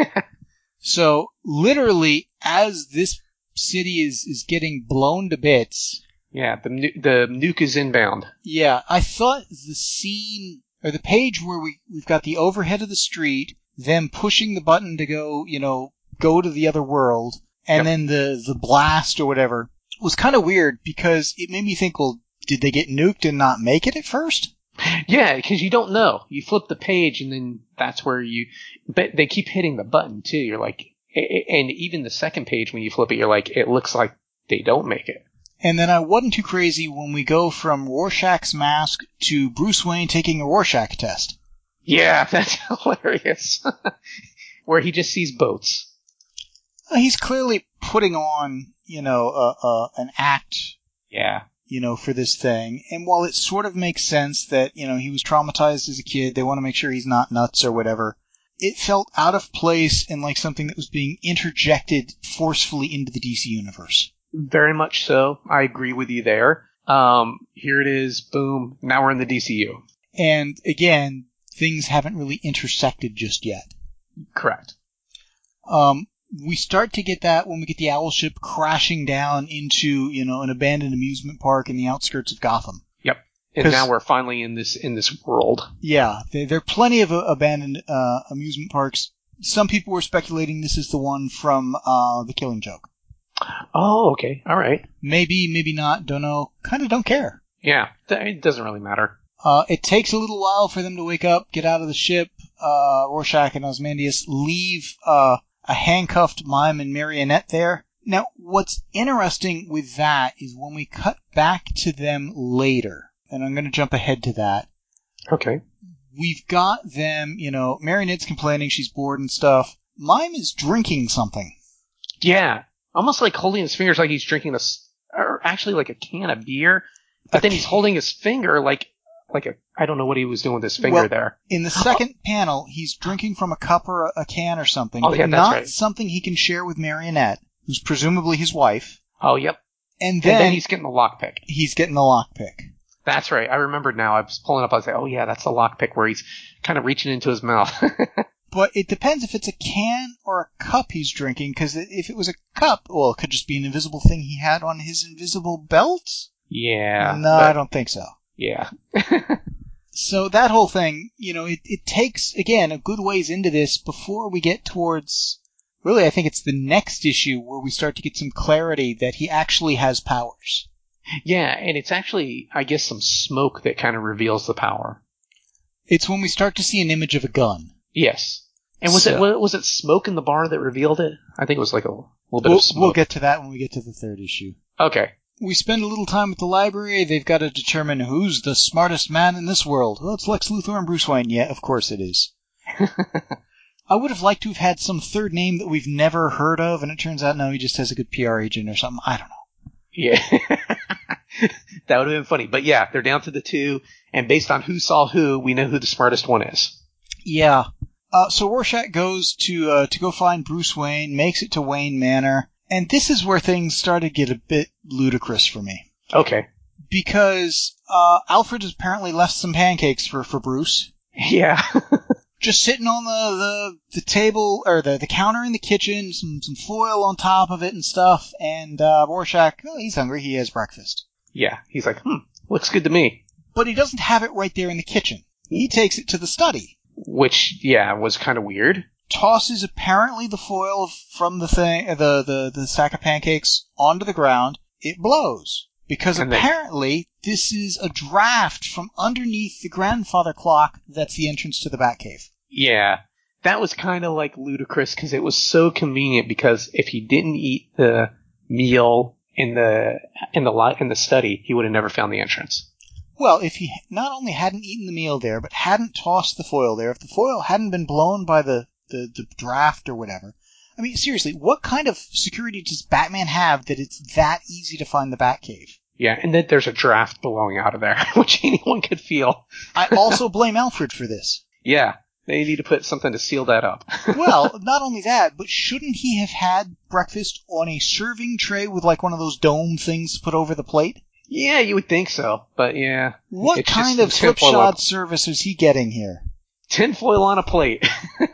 [SPEAKER 1] So literally, as this city is is getting blown to bits.
[SPEAKER 2] Yeah, the nu- the nuke is inbound.
[SPEAKER 1] Yeah, I thought the scene or the page where we we've got the overhead of the street, them pushing the button to go, you know, go to the other world, and
[SPEAKER 2] Yep.
[SPEAKER 1] then the the blast or whatever was kind of weird because it made me think, well, did they get nuked and not make it at first?
[SPEAKER 2] Yeah, because you don't know. You flip the page, and then that's where you. But they keep hitting the button too. You're like, and even the second page when you flip it, you're like, it looks like they don't make it.
[SPEAKER 1] And then I wasn't too crazy when we go from Rorschach's mask to Bruce Wayne taking a Rorschach test.
[SPEAKER 2] Yeah, that's hilarious. Where he just sees boats.
[SPEAKER 1] Uh, he's clearly putting on, you know, uh, uh, an act.
[SPEAKER 2] Yeah.
[SPEAKER 1] You know, for this thing. And while it sort of makes sense that, you know, he was traumatized as a kid, they want to make sure he's not nuts or whatever, it felt out of place and like something that was being interjected forcefully into the D C universe.
[SPEAKER 2] Very much so. I agree with you there. Um, here it is. Boom. Now we're in the D C U.
[SPEAKER 1] And again, things haven't really intersected just yet.
[SPEAKER 2] Correct.
[SPEAKER 1] Um, We start to get that when we get the owl ship crashing down into, you know, an abandoned amusement park in the outskirts of Gotham.
[SPEAKER 2] Yep. And now we're finally in this in this world.
[SPEAKER 1] Yeah, there, there are plenty of uh, abandoned uh, amusement parks. Some people were speculating this is the one from uh, The Killing Joke.
[SPEAKER 2] Oh, okay. All right.
[SPEAKER 1] Maybe, maybe not. Don't know. Kind of don't care.
[SPEAKER 2] Yeah, it doesn't really matter.
[SPEAKER 1] Uh, it takes a little while for them to wake up, get out of the ship. Uh, Rorschach and Ozymandias leave uh, a handcuffed mime and marionette there. Now, what's interesting with that is when we cut back to them later, and I'm going to jump ahead to that.
[SPEAKER 2] Okay. We've
[SPEAKER 1] got them, you know, Marionette's complaining she's bored and stuff. Mime is drinking something.
[SPEAKER 2] Yeah. Almost like holding his fingers like he's drinking a, or actually like a can of beer. But a then he's holding his finger like, like a, I don't know what he was doing with his finger
[SPEAKER 1] well,
[SPEAKER 2] there.
[SPEAKER 1] In the second panel, he's drinking from a cup or a, a can or something.
[SPEAKER 2] Oh,
[SPEAKER 1] but
[SPEAKER 2] yeah, that's
[SPEAKER 1] not
[SPEAKER 2] right.
[SPEAKER 1] something he can share with Marionette, who's presumably his wife.
[SPEAKER 2] Oh, yep.
[SPEAKER 1] And then,
[SPEAKER 2] and then he's getting the lockpick.
[SPEAKER 1] He's getting the lockpick.
[SPEAKER 2] That's right. I remembered now. I was pulling up. I was like, oh, yeah, that's the lockpick where he's kind of reaching into his mouth.
[SPEAKER 1] But it depends if it's a can or a cup he's drinking, because if it was a cup, well, it could just be an invisible thing he had on his invisible belt?
[SPEAKER 2] Yeah.
[SPEAKER 1] No, I don't think so.
[SPEAKER 2] Yeah.
[SPEAKER 1] So that whole thing, you know, it, it takes, again, a good ways into this before we get towards, really, I think it's the next issue where we start to get some clarity that he actually has powers.
[SPEAKER 2] Yeah, and it's actually, I guess, some smoke that kind of reveals the power.
[SPEAKER 1] It's when we start to see an image of a gun.
[SPEAKER 2] Yes. And was so, it was it smoke in the bar that revealed it? I think it was like a little bit
[SPEAKER 1] we'll,
[SPEAKER 2] of smoke.
[SPEAKER 1] We'll get to that when we get to the third issue.
[SPEAKER 2] Okay.
[SPEAKER 1] We spend a little time at the library. They've got to determine who's the smartest man in this world. Well, it's Lex Luthor and Bruce Wayne. Yeah, of course it is. I would have liked to have had some third name that we've never heard of, and it turns out, no, he just has a good P R agent or something. I don't know.
[SPEAKER 2] Yeah. That would have been funny. But yeah, they're down to the two, and based on who saw who, we know who the smartest one is.
[SPEAKER 1] Yeah. Uh, so Rorschach goes to uh, to go find Bruce Wayne, makes it to Wayne Manor, and this is where things start to get a bit ludicrous for me.
[SPEAKER 2] Okay.
[SPEAKER 1] Because uh, Alfred has apparently left some pancakes for, for Bruce.
[SPEAKER 2] Yeah.
[SPEAKER 1] Just sitting on the, the, the table, or the, the counter in the kitchen, some, some foil on top of it and stuff, and uh, Rorschach, oh, he's hungry, he has breakfast.
[SPEAKER 2] Yeah, he's like, hmm, looks good to me.
[SPEAKER 1] But he doesn't have it right there in the kitchen. He takes it to the study.
[SPEAKER 2] Which, yeah, was kind of weird.
[SPEAKER 1] Tosses apparently the foil from the thing, the, the, the sack of pancakes onto the ground. It blows. Because and apparently they, this is a draft from underneath the grandfather clock that's the entrance to the Batcave.
[SPEAKER 2] Yeah. That was kind of like ludicrous because it was so convenient because if he didn't eat the meal in the in the in the study, he would have never found the entrance.
[SPEAKER 1] Well, if he not only hadn't eaten the meal there, but hadn't tossed the foil there, if the foil hadn't been blown by the, the, the draft or whatever, I mean, seriously, what kind of security does Batman have that it's that easy to find the Batcave?
[SPEAKER 2] Yeah, and that there's a draft blowing out of there, which anyone could feel.
[SPEAKER 1] I also blame Alfred for this.
[SPEAKER 2] Yeah, they need to put something to seal that up.
[SPEAKER 1] Well, not only that, but shouldn't he have had breakfast on a serving tray with like one of those dome things put over the plate?
[SPEAKER 2] Yeah, you would think so, but yeah.
[SPEAKER 1] What kind of slipshod service is he getting here?
[SPEAKER 2] Tinfoil on a plate.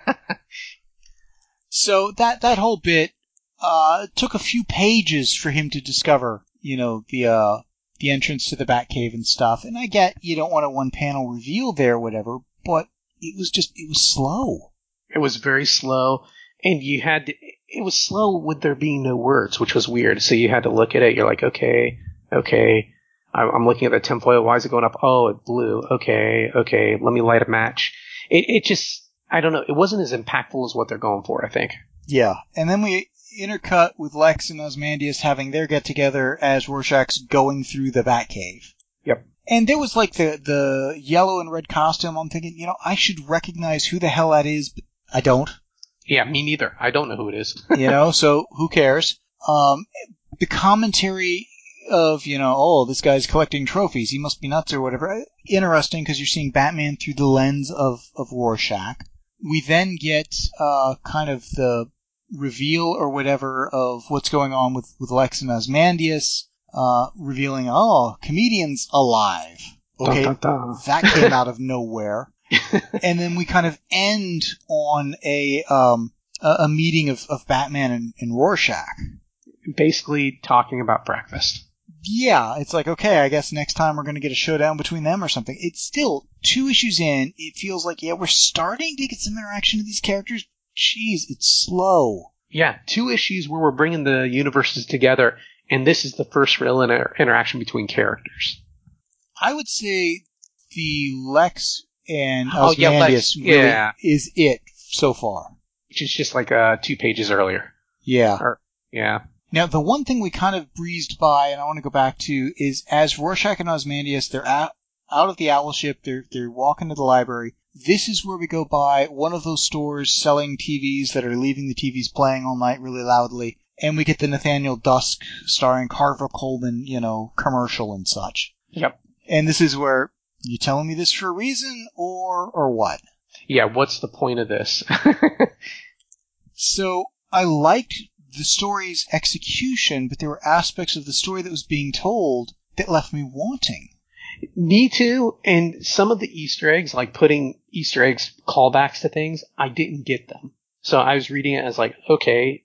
[SPEAKER 1] So that that whole bit uh, took a few pages for him to discover, you know, the uh, the entrance to the Batcave and stuff. And I get you don't want a one-panel reveal there or whatever, but it was just, it was slow.
[SPEAKER 2] It was very slow, and you had to, it was slow with there being no words, which was weird. So you had to look at it, you're like, okay, okay, I'm looking at the tinfoil, why is it going up? Oh, it blew, okay, okay, let me light a match. It, it just, I don't know, it wasn't as impactful as what they're going for, I think.
[SPEAKER 1] Yeah, and then we intercut with Lex and Ozymandias having their get-together as Rorschach's going through the Batcave.
[SPEAKER 2] Yep.
[SPEAKER 1] And there was like the, the yellow and red costume. I'm thinking, you know, I should recognize who the hell that is, but I don't.
[SPEAKER 2] Yeah, me neither. I don't know who it is.
[SPEAKER 1] You know, so who cares? Um, the commentary of, you know, oh, this guy's collecting trophies, he must be nuts or whatever. Interesting, because you're seeing Batman through the lens of, of Rorschach. We then get uh, kind of the reveal or whatever of what's going on with, with Lex and Ozymandias, uh, revealing, oh, comedian's alive. Okay,
[SPEAKER 2] dun, dun, dun.
[SPEAKER 1] That came out of nowhere. And then we kind of end on a um, a, a meeting of, of Batman and, and Rorschach.
[SPEAKER 2] Basically talking about breakfast.
[SPEAKER 1] Yeah, it's like, okay, I guess next time we're going to get a showdown between them or something. It's still two issues in. It feels like, yeah, we're starting to get some interaction with these characters. Jeez, it's slow.
[SPEAKER 2] Yeah, two issues where we're bringing the universes together, and this is the first real inter- interaction between characters.
[SPEAKER 1] I would say the Lex and
[SPEAKER 2] Oh, yeah,
[SPEAKER 1] Ozymandias
[SPEAKER 2] Lex,
[SPEAKER 1] really
[SPEAKER 2] yeah.
[SPEAKER 1] is it so far.
[SPEAKER 2] Which is just like uh, two pages earlier.
[SPEAKER 1] Yeah.
[SPEAKER 2] Or, yeah.
[SPEAKER 1] Now, the one thing we kind of breezed by, and I want to go back to, is as Rorschach and Ozymandias, they're out, out of the owl ship, they're, they're walking to the library. This is where we go by one of those stores selling T Vs that are leaving the T Vs playing all night really loudly, and we get the Nathaniel Dusk starring Carver Coleman, you know, commercial and such.
[SPEAKER 2] Yep.
[SPEAKER 1] And this is where, you telling me this for a reason, or or what?
[SPEAKER 2] Yeah, what's the point of this?
[SPEAKER 1] So, I liked the story's execution, but there were aspects of the story that was being told that left me wanting.
[SPEAKER 2] Me too, and some of the Easter eggs, like putting Easter eggs callbacks to things, I didn't get them. So I was reading it as like, okay,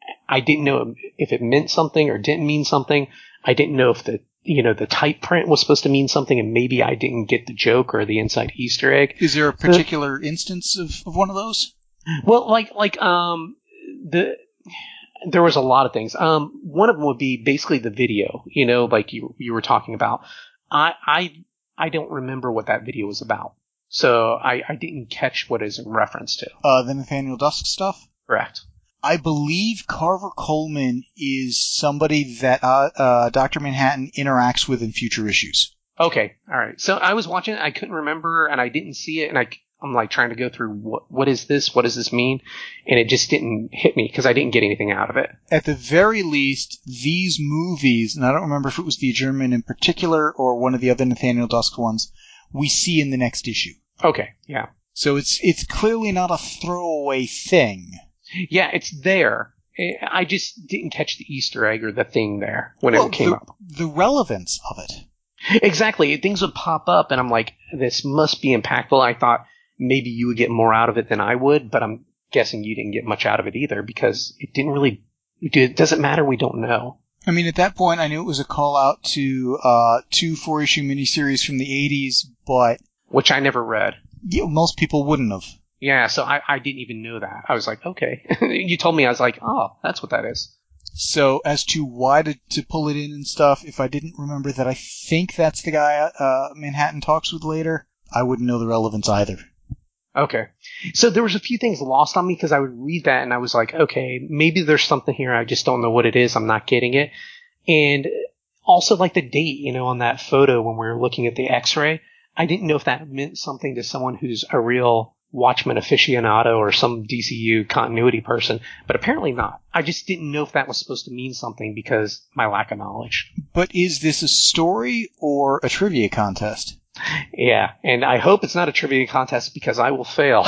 [SPEAKER 2] I didn't know if it meant something or didn't mean something. I didn't know if the, you know, the type print was supposed to mean something, and maybe I didn't get the joke or the inside Easter egg.
[SPEAKER 1] Is there a particular uh, instance of, of one of those?
[SPEAKER 2] Well, like, like, um, the, there was a lot of things. Um, one of them would be basically the video, you know, like you, you were talking about. I, I, I don't remember what that video was about. So I, I didn't catch what it's in reference to.
[SPEAKER 1] Uh, the Nathaniel Dusk stuff?
[SPEAKER 2] Correct.
[SPEAKER 1] I believe Carver Coleman is somebody that uh, uh, Doctor Manhattan interacts with in future issues.
[SPEAKER 2] Okay, all right. So I was watching it, I couldn't remember, and I didn't see it, and I, I'm like trying to go through what what is this, what does this mean, and it just didn't hit me because I didn't get anything out of it.
[SPEAKER 1] At the very least, these movies, and I don't remember if it was the German in particular or one of the other Nathaniel Dusk ones, we see in the next issue.
[SPEAKER 2] Okay, yeah.
[SPEAKER 1] So it's it's clearly not a throwaway thing.
[SPEAKER 2] Yeah, it's there. I just didn't catch the Easter egg or the thing there when
[SPEAKER 1] well,
[SPEAKER 2] it came
[SPEAKER 1] the,
[SPEAKER 2] up.
[SPEAKER 1] The relevance of it.
[SPEAKER 2] Exactly. Things would pop up, and I'm like, this must be impactful. I thought maybe you would get more out of it than I would, but I'm guessing you didn't get much out of it either because it didn't really – it doesn't matter. We don't know.
[SPEAKER 1] I mean, at that point, I knew it was a call-out to uh, two four-issue miniseries from the eighties, but –
[SPEAKER 2] which I never read.
[SPEAKER 1] Yeah, most people wouldn't have.
[SPEAKER 2] Yeah, so I, I didn't even know that. I was like, okay. You told me, I was like, oh, that's what that is.
[SPEAKER 1] So as to why to, to pull it in and stuff, if I didn't remember that I think that's the guy uh, Manhattan talks with later, I wouldn't know the relevance either.
[SPEAKER 2] Okay. So there was a few things lost on me because I would read that and I was like, okay, maybe there's something here. I just don't know what it is. I'm not getting it. And also like the date, you know, on that photo when we were looking at the x-ray, I didn't know if that meant something to someone who's a real Watchmen aficionado or some D C U continuity person, but apparently not. I just didn't know if that was supposed to mean something because my lack of knowledge.
[SPEAKER 1] But is this a story or a trivia contest?
[SPEAKER 2] Yeah, and I hope it's not a trivia contest because I will fail.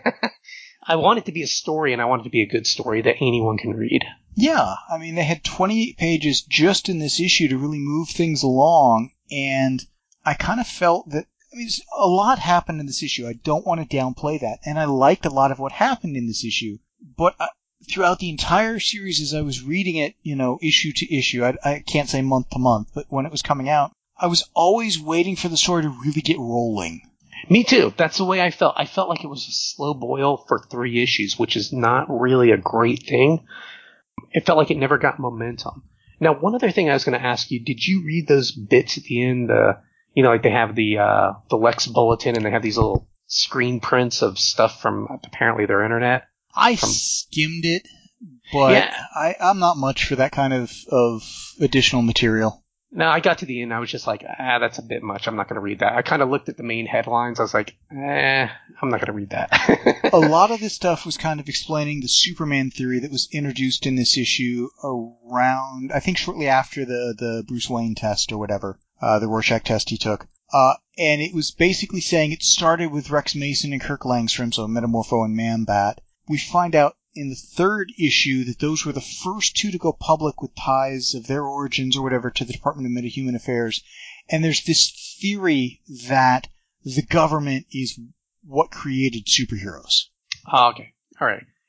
[SPEAKER 2] I want it to be a story, and I want it to be a good story that anyone can read.
[SPEAKER 1] Yeah, I mean, they had twenty-eight pages just in this issue to really move things along, and I kind of felt that I mean, a lot happened in this issue. I don't want to downplay that. And I liked a lot of what happened in this issue. But I, throughout the entire series, as I was reading it, you know, issue to issue, I, I can't say month to month, but when it was coming out, I was always waiting for the story to really get rolling.
[SPEAKER 2] Me too. That's the way I felt. I felt like it was a slow boil for three issues, which is not really a great thing. It felt like it never got momentum. Now, one other thing I was going to ask you, did you read those bits at the end, the... You know, like they have the uh, the Lex Bulletin, and they have these little screen prints of stuff from apparently their internet.
[SPEAKER 1] I
[SPEAKER 2] from...
[SPEAKER 1] skimmed it, but yeah. I, I'm not much for that kind of, of additional material.
[SPEAKER 2] No, I got to the end. I was just like, ah, that's a bit much. I'm not going to read that. I kind of looked at the main headlines. I was like, eh, I'm not going to read that.
[SPEAKER 1] A lot of this stuff was kind of explaining the Superman theory that was introduced in this issue around, I think shortly after the, the Bruce Wayne test or whatever. Uh, the Rorschach test he took. Uh, and it was basically saying it started with Rex Mason and Kirk Langstrom, so Metamorpho and Man-Bat. We find out in the third issue that those were the first two to go public with ties of their origins or whatever to the Department of Metahuman Affairs. And there's this theory that the government is what created superheroes.
[SPEAKER 2] Oh, okay. All right.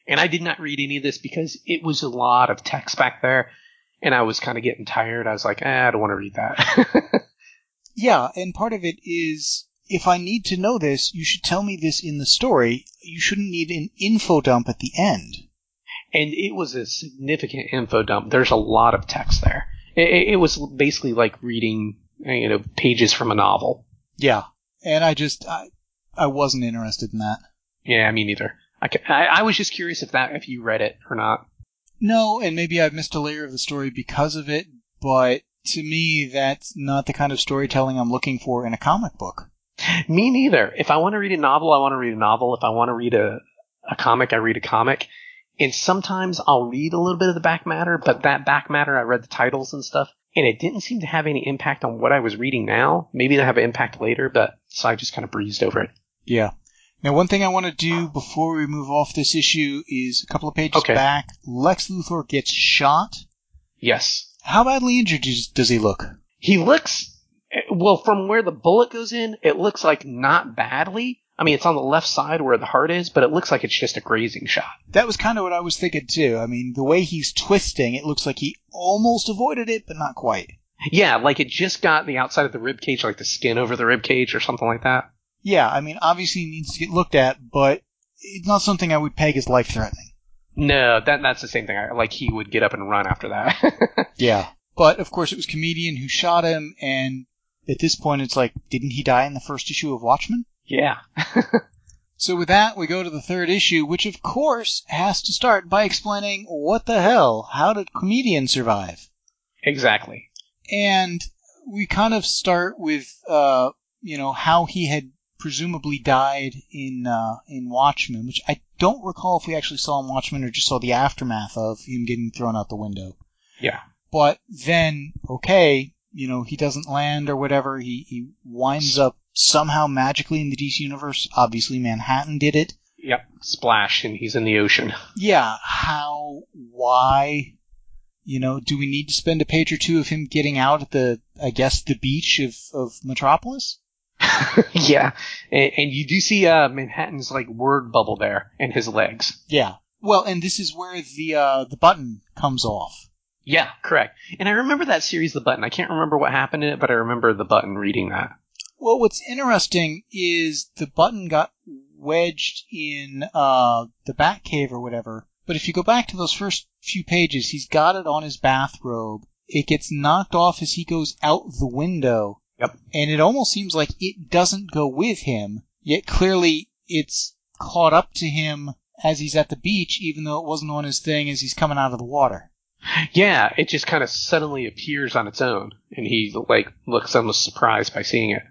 [SPEAKER 2] And I did not read any of this because it was a lot of text back there, and I was kind of getting tired. I was like, eh, I don't want to read that.
[SPEAKER 1] Yeah, and part of it is, if I need to know this, you should tell me this in the story. You shouldn't need an info dump at the end.
[SPEAKER 2] And it was a significant info dump. There's a lot of text there. It, it was basically like reading, you know, pages from a novel.
[SPEAKER 1] Yeah, and I just, I, I wasn't interested in that.
[SPEAKER 2] Yeah, me neither. I, I, I was just curious if that if you read it or not.
[SPEAKER 1] No, and maybe I've missed a layer of the story because of it, but to me, that's not the kind of storytelling I'm looking for in a comic book.
[SPEAKER 2] Me neither. If I want to read a novel, I want to read a novel. If I want to read a, a comic, I read a comic. And sometimes I'll read a little bit of the back matter, but that back matter, I read the titles and stuff, and it didn't seem to have any impact on what I was reading now. Maybe they'll have an impact later, but so I just kind of breezed over it.
[SPEAKER 1] Yeah. Now, one thing I want to do before we move off this issue is a couple of pages
[SPEAKER 2] okay.
[SPEAKER 1] back. Lex Luthor gets shot.
[SPEAKER 2] Yes.
[SPEAKER 1] How badly injured does he look?
[SPEAKER 2] He looks, well, from where the bullet goes in, it looks like not badly. I mean, it's on the left side where the heart is, but it looks like it's just a grazing shot.
[SPEAKER 1] That was kind of what I was thinking, too. I mean, the way he's twisting, it looks like he almost avoided it, but not quite.
[SPEAKER 2] Yeah, like it just got the outside of the rib cage, like the skin over the rib cage or something like that.
[SPEAKER 1] Yeah, I mean, obviously he needs to get looked at, but it's not something I would peg as life-threatening.
[SPEAKER 2] No, that that's the same thing. I, like, he would get up and run after that.
[SPEAKER 1] Yeah. But, of course, it was Comedian who shot him, and at this point it's like, didn't he die in the first issue of Watchmen?
[SPEAKER 2] Yeah.
[SPEAKER 1] So with that, we go to the third issue, which, of course, has to start by explaining what the hell, how did Comedian survive?
[SPEAKER 2] Exactly.
[SPEAKER 1] And we kind of start with, uh, you know, how he had presumably died in uh, in Watchmen, which I don't recall if we actually saw in Watchmen or just saw the aftermath of him getting thrown out the window.
[SPEAKER 2] Yeah.
[SPEAKER 1] But then, okay, you know, he doesn't land or whatever. He, he winds up somehow magically in the D C universe. Obviously, Manhattan did it.
[SPEAKER 2] Yep. Splash, and he's in the ocean.
[SPEAKER 1] Yeah. How? Why? You know, do we need to spend a page or two of him getting out at the, I guess, the beach of, of Metropolis?
[SPEAKER 2] Yeah. And, and you do see uh, Manhattan's, like, word bubble there and his legs.
[SPEAKER 1] Yeah. Well, and this is where the uh, the button comes off.
[SPEAKER 2] Yeah, correct. And I remember that series, The Button. I can't remember what happened in it, but I remember The Button reading that.
[SPEAKER 1] Well, what's interesting is the button got wedged in uh, the Batcave or whatever. But if you go back to those first few pages, he's got it on his bathrobe. It gets knocked off as he goes out the window.
[SPEAKER 2] Yep.
[SPEAKER 1] And it almost seems like it doesn't go with him, yet clearly it's caught up to him as he's at the beach, even though it wasn't on his thing as he's coming out of the water.
[SPEAKER 2] Yeah, it just kind of suddenly appears on its own, and he, like, looks almost surprised by seeing it.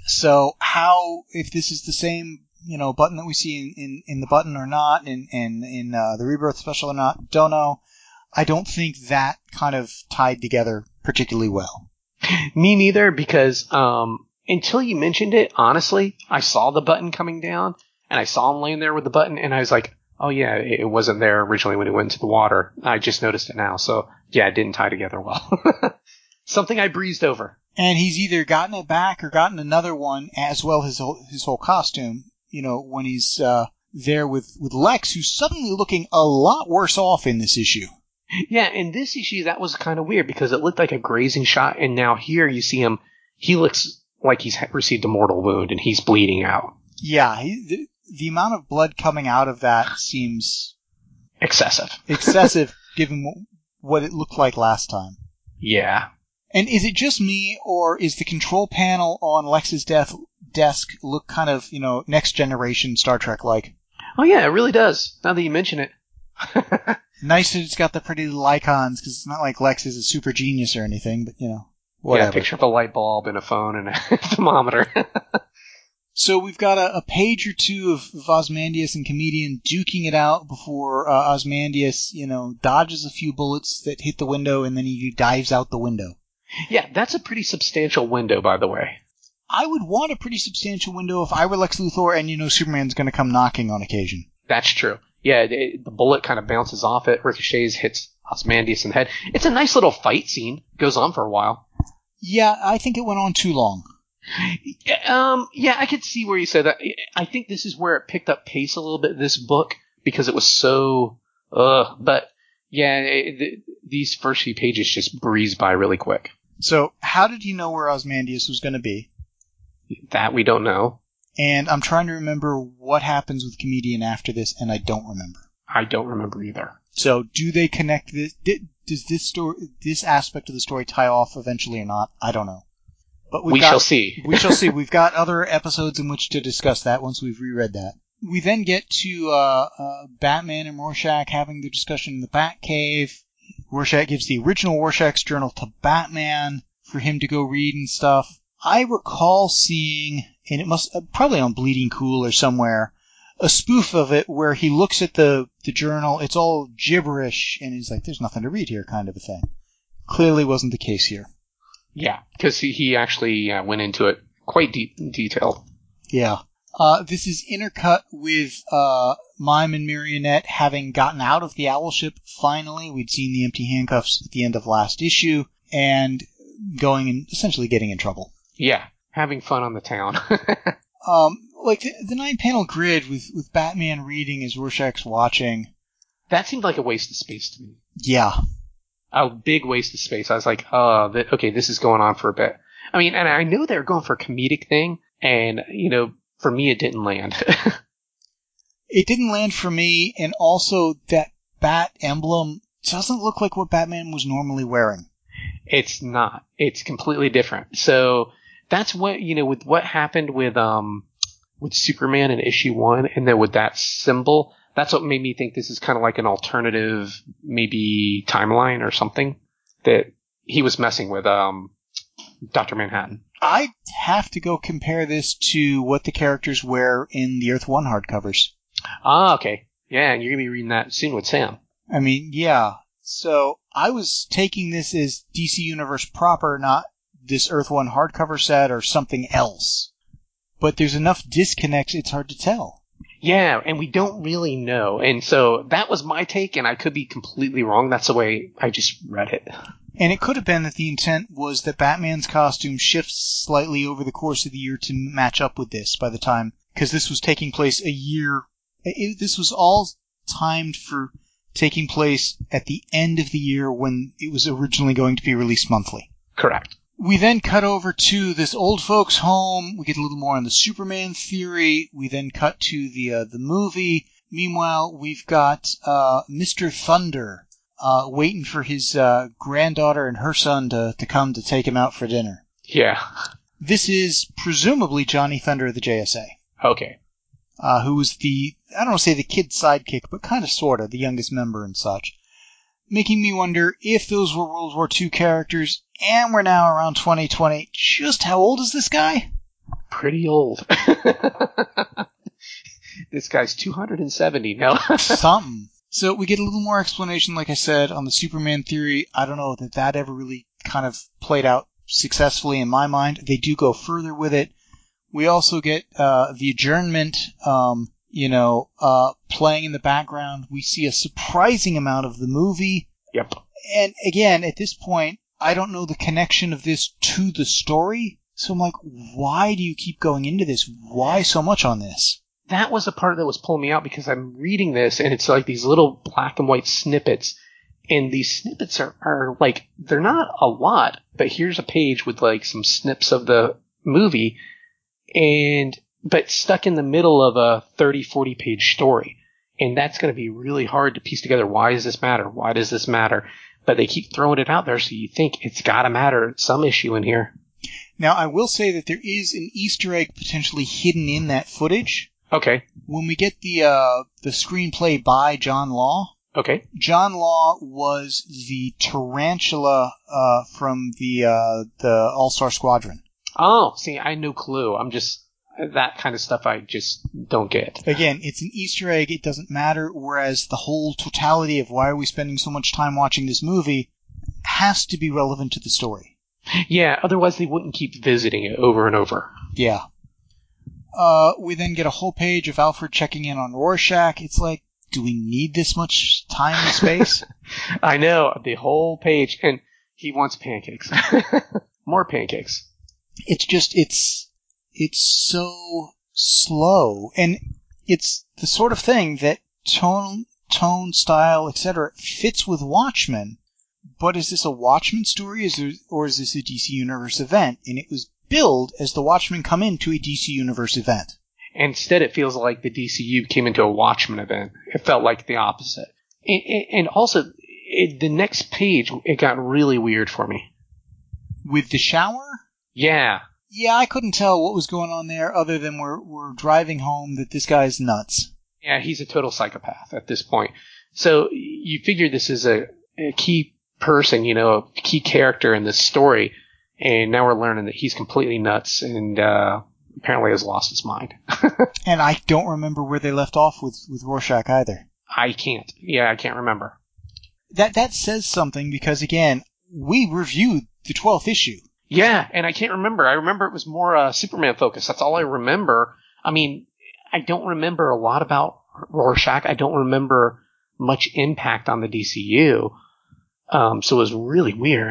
[SPEAKER 1] So how, if this is the same, you know, button that we see in, in, in the button or not, in, in, in uh, the Rebirth special or not, don't know. I don't think that kind of tied together particularly well.
[SPEAKER 2] Me neither, because um, until you mentioned it, honestly, I saw the button coming down, and I saw him laying there with the button, and I was like, oh yeah, it wasn't there originally when it went into the water. I just noticed it now, so yeah, it didn't tie together well. Something I breezed over.
[SPEAKER 1] And he's either gotten it back or gotten another one, as well as his whole, his whole costume, you know, when he's uh, there with, with Lex, who's suddenly looking a lot worse off in this issue.
[SPEAKER 2] Yeah, in this issue, that was kind of weird, because it looked like a grazing shot, and now here you see him, he looks like he's received a mortal wound, and he's bleeding out.
[SPEAKER 1] Yeah, he, the, the amount of blood coming out of that seems...
[SPEAKER 2] excessive.
[SPEAKER 1] Excessive, given what it looked like last time.
[SPEAKER 2] Yeah.
[SPEAKER 1] And is it just me, or is the control panel on Lex's death desk look kind of, you know, next generation Star Trek-like?
[SPEAKER 2] Oh yeah, it really does, now that you mention it.
[SPEAKER 1] Nice that it's got the pretty little icons, because it's not like Lex is a super genius or anything, but, you know, whatever.
[SPEAKER 2] Yeah, a picture of a light bulb and a phone and a thermometer.
[SPEAKER 1] So we've got a, a page or two of, of Ozymandias and Comedian duking it out before uh, Ozymandias, you know, dodges a few bullets that hit the window, and then he dives out the window.
[SPEAKER 2] Yeah, that's a pretty substantial window, by the way.
[SPEAKER 1] I would want a pretty substantial window if I were Lex Luthor and, you know, Superman's going to come knocking on occasion.
[SPEAKER 2] That's true. Yeah, it, the bullet kind of bounces off it, ricochets, hits Ozymandias in the head. It's a nice little fight scene. Goes on for a while.
[SPEAKER 1] Yeah, I think it went on too long.
[SPEAKER 2] Um, yeah, I could see where you said that. I think this is where it picked up pace a little bit, this book, because it was so, ugh. But yeah, it, it, these first few pages just breeze by really quick.
[SPEAKER 1] So, how did he know where Ozymandias was going to be?
[SPEAKER 2] That we don't know.
[SPEAKER 1] And I'm trying to remember what happens with Comedian after this, and I don't remember.
[SPEAKER 2] I don't remember either.
[SPEAKER 1] So, do they connect this? Does this story, this aspect of the story, tie off eventually or not? I don't know. But
[SPEAKER 2] we
[SPEAKER 1] got,
[SPEAKER 2] shall see.
[SPEAKER 1] we shall see. We've got other episodes in which to discuss that once we've reread that. We then get to uh, uh, Batman and Rorschach having the discussion in the Batcave. Rorschach gives the original Rorschach's journal to Batman for him to go read and stuff. I recall seeing, and it must uh, probably on Bleeding Cool or somewhere, a spoof of it where he looks at the, the journal, it's all gibberish, and he's like, there's nothing to read here, kind of a thing. Clearly wasn't the case here.
[SPEAKER 2] Yeah, because he, he actually uh, went into it quite deep in detail.
[SPEAKER 1] Yeah. Uh, this is intercut with uh, Mime and Marionette having gotten out of the owl ship finally. We'd seen the empty handcuffs at the end of last issue, and going and essentially getting in trouble.
[SPEAKER 2] Yeah, having fun on the town.
[SPEAKER 1] um, like the, the nine-panel grid with, with Batman reading as Rorschach's watching.
[SPEAKER 2] That seemed like a waste of space to me.
[SPEAKER 1] Yeah.
[SPEAKER 2] A big waste of space. I was like, oh, th- okay, this is going on for a bit. I mean, and I know they were going for a comedic thing, and, you know, for me, it didn't land.
[SPEAKER 1] It didn't land for me, and also that bat emblem doesn't look like what Batman was normally wearing.
[SPEAKER 2] It's not. It's completely different. So that's what, you know, with what happened with um with Superman in issue one, and then with that symbol, that's what made me think this is kind of like an alternative, maybe timeline or something that he was messing with um Doctor Manhattan.
[SPEAKER 1] I'd have to go compare this to what the characters wear in the Earth One hardcovers.
[SPEAKER 2] Ah, okay. Yeah, and you're going to be reading that soon with Sam.
[SPEAKER 1] I mean, yeah. So I was taking this as D C Universe proper, not this Earth One hardcover set or something else. But there's enough disconnects, it's hard to tell.
[SPEAKER 2] Yeah, and we don't really know. And so that was my take, and I could be completely wrong. That's the way I just read it.
[SPEAKER 1] And it could have been that the intent was that Batman's costume shifts slightly over the course of the year to match up with this by the time, because this was taking place a year. It, this was all timed for taking place at the end of the year when it was originally going to be released monthly.
[SPEAKER 2] Correct.
[SPEAKER 1] We then cut over to this old folks' home. We get a little more on the Superman theory. We then cut to the uh, the movie. Meanwhile, we've got uh, Mister Thunder uh, waiting for his uh, granddaughter and her son to, to come to take him out for dinner.
[SPEAKER 2] Yeah.
[SPEAKER 1] This is presumably Johnny Thunder of the J S A.
[SPEAKER 2] Okay.
[SPEAKER 1] Uh, who was the, I don't want to say the kid sidekick, but kind of sort of, the youngest member and such. Making me wonder if those were World War Two characters, and we're now around twenty twenty. Just how old is this guy?
[SPEAKER 2] Pretty old. This guy's two hundred seventy now.
[SPEAKER 1] Something. So we get a little more explanation, like I said, on the Superman theory. I don't know that that ever really kind of played out successfully in my mind. They do go further with it. We also get uh, the adjournment, um, you know, uh, playing in the background. We see a surprising amount of the movie.
[SPEAKER 2] Yep.
[SPEAKER 1] And again, at this point, I don't know the connection of this to the story. So I'm like, why do you keep going into this? Why so much on this?
[SPEAKER 2] That was the part that was pulling me out, because I'm reading this and it's like these little black and white snippets. And these snippets are, are like, they're not a lot, but here's a page with like some snips of the movie. And, but stuck in the middle of a thirty, forty page story. And that's going to be really hard to piece together. Why does this matter? Why does this matter? But they keep throwing it out there, so you think it's got to matter at some issue in here.
[SPEAKER 1] Now, I will say that there is an Easter egg potentially hidden in that footage.
[SPEAKER 2] Okay.
[SPEAKER 1] When we get the, uh, the screenplay by John Law.
[SPEAKER 2] Okay.
[SPEAKER 1] John Law was the tarantula, uh, from the, uh, the All-Star Squadron.
[SPEAKER 2] Oh, see, I had no clue. I'm just, that kind of stuff I just don't get.
[SPEAKER 1] Again, it's an Easter egg. It doesn't matter. Whereas the whole totality of why are we spending so much time watching this movie has to be relevant to the story.
[SPEAKER 2] Yeah, otherwise they wouldn't keep visiting it over and over.
[SPEAKER 1] Yeah. Uh, we then get a whole page of Alfred checking in on Rorschach. It's like, do we need this much time and space?
[SPEAKER 2] I know, the whole page. And he wants pancakes. More pancakes.
[SPEAKER 1] It's just, it's, it's so slow. And it's the sort of thing that tone, tone, style, et cetera fits with Watchmen. But is this a Watchmen story, is there, or is this a D C Universe event? And it was billed as the Watchmen come into a D C Universe event.
[SPEAKER 2] Instead, it feels like the D C U came into a Watchmen event. It felt like the opposite. And, and also, it, the next page, it got really weird for me.
[SPEAKER 1] With the shower?
[SPEAKER 2] Yeah.
[SPEAKER 1] Yeah, I couldn't tell what was going on there other than we're, we're driving home that this guy's nuts.
[SPEAKER 2] Yeah, he's a total psychopath at this point. So you figure this is a, a key person, you know, a key character in this story, and now we're learning that he's completely nuts and uh, apparently has lost his mind.
[SPEAKER 1] And I don't remember where they left off with, with Rorschach either.
[SPEAKER 2] I can't. Yeah, I can't remember.
[SPEAKER 1] That that says something because, again, we reviewed the twelfth issue.
[SPEAKER 2] Yeah, and I can't remember. I remember it was more uh, Superman focused. That's all I remember. I mean, I don't remember a lot about Rorschach. I don't remember much impact on the D C U. Um, so it was really weird.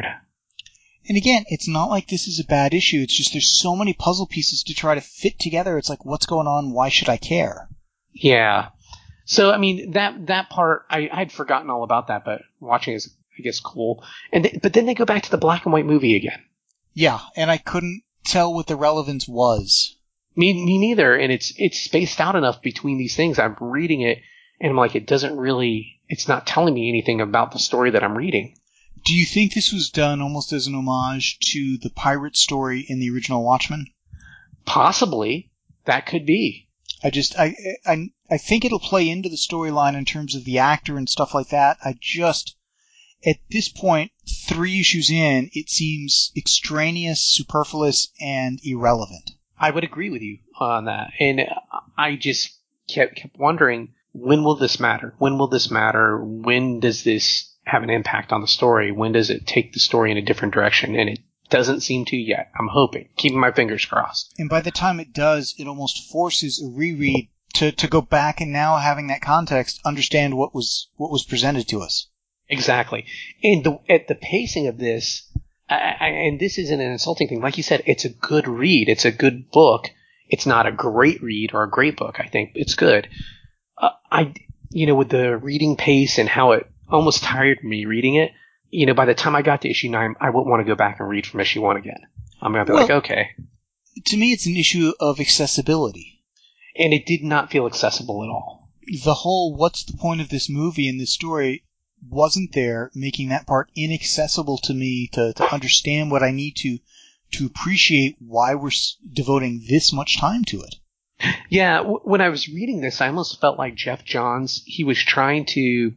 [SPEAKER 1] And again, it's not like this is a bad issue. It's just there's so many puzzle pieces to try to fit together. It's like, what's going on? Why should I care?
[SPEAKER 2] Yeah. So, I mean, that that part, I had forgotten all about that, but watching is, I guess, cool. And th- But then they go back to the black and white movie again.
[SPEAKER 1] Yeah, and I couldn't tell what the relevance was.
[SPEAKER 2] Me, me neither, and it's it's spaced out enough between these things. I'm reading it, and I'm like, it doesn't really, it's not telling me anything about the story that I'm reading.
[SPEAKER 1] Do you think this was done almost as an homage to the pirate story in the original Watchmen?
[SPEAKER 2] Possibly. That could be.
[SPEAKER 1] I just, I, I, I think it'll play into the storyline in terms of the actor and stuff like that. I just, at this point, three issues in, it seems extraneous, superfluous, and irrelevant.
[SPEAKER 2] I would agree with you on that. And I just kept, kept wondering, when will this matter? When will this matter? When does this have an impact on the story? When does it take the story in a different direction? And it doesn't seem to yet. I'm hoping. Keeping my fingers crossed.
[SPEAKER 1] And by the time it does, it almost forces a reread to, to go back and now, having that context, understand what was what was presented to us.
[SPEAKER 2] Exactly. And the, at the pacing of this, I, I, and this isn't an insulting thing. Like you said, it's a good read. It's a good book. It's not a great read or a great book. I think it's good. Uh, I, you know, with the reading pace and how it almost tired me reading it, you know, by the time I got to issue nine, I wouldn't want to go back and read from issue one again. I'm going to be
[SPEAKER 1] well,
[SPEAKER 2] like, okay.
[SPEAKER 1] To me, it's an issue of accessibility.
[SPEAKER 2] And it did not feel accessible at all.
[SPEAKER 1] The whole what's the point of this movie and this story wasn't there, making that part inaccessible to me to, to understand what I need to to appreciate why we're devoting this much time to it.
[SPEAKER 2] Yeah, w- when I was reading this, I almost felt like Jeff Johns, he was trying to,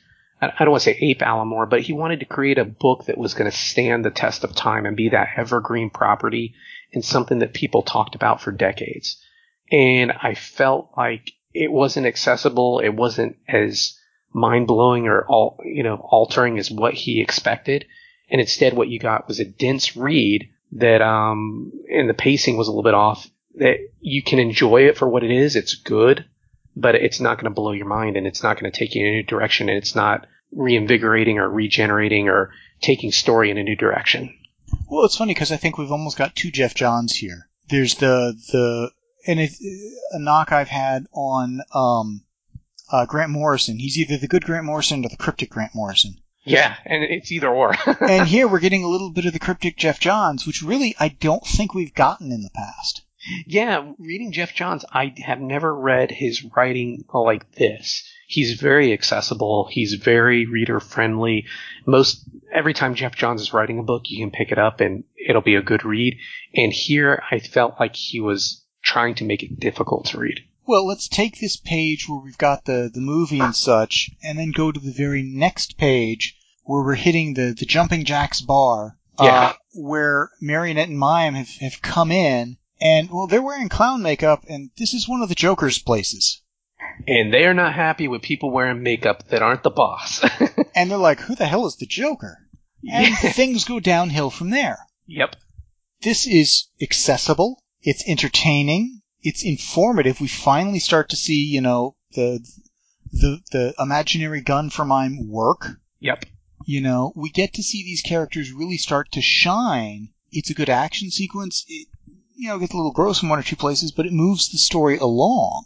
[SPEAKER 2] I don't want to say ape Alan Moore, but he wanted to create a book that was going to stand the test of time and be that evergreen property and something that people talked about for decades. And I felt like it wasn't accessible. It wasn't as mind-blowing or all, you know, altering as what he expected. And instead what you got was a dense read that, um, and the pacing was a little bit off, that you can enjoy it for what it is. It's good, but it's not going to blow your mind and it's not going to take you in a new direction. And it's not reinvigorating or regenerating or taking story in a new direction.
[SPEAKER 1] Well, it's funny because I think we've almost got two Jeff Johns here. There's the, the, and it's a knock I've had on, um, uh, Grant Morrison. He's either the good Grant Morrison or the cryptic Grant Morrison.
[SPEAKER 2] Yeah, and it's either or.
[SPEAKER 1] And here we're getting a little bit of the cryptic Jeff Johns, which really I don't think we've gotten in the past.
[SPEAKER 2] Yeah, reading Jeff Johns, I have never read his writing like this. He's very accessible. He's very reader friendly. Most every time Jeff Johns is writing a book, you can pick it up and it'll be a good read. And here I felt like he was trying to make it difficult to read.
[SPEAKER 1] Well, let's take this page where we've got the, the movie and such, and then go to the very next page where we're hitting the, the Jumping Jacks bar,
[SPEAKER 2] yeah.
[SPEAKER 1] uh, where Marionette and Mime have, have come in, and, well, they're wearing clown makeup, and this is one of the Joker's places.
[SPEAKER 2] And they're not happy with people wearing makeup that aren't the boss.
[SPEAKER 1] And they're like, who the hell is the Joker? And
[SPEAKER 2] Yeah.
[SPEAKER 1] things go downhill from there.
[SPEAKER 2] Yep.
[SPEAKER 1] This is accessible, it's entertaining, it's informative. We finally start to see, you know, the the the imaginary gun for Mime work.
[SPEAKER 2] Yep.
[SPEAKER 1] You know, we get to see these characters really start to shine. It's a good action sequence. It, you know, gets a little gross in one or two places, but it moves the story along.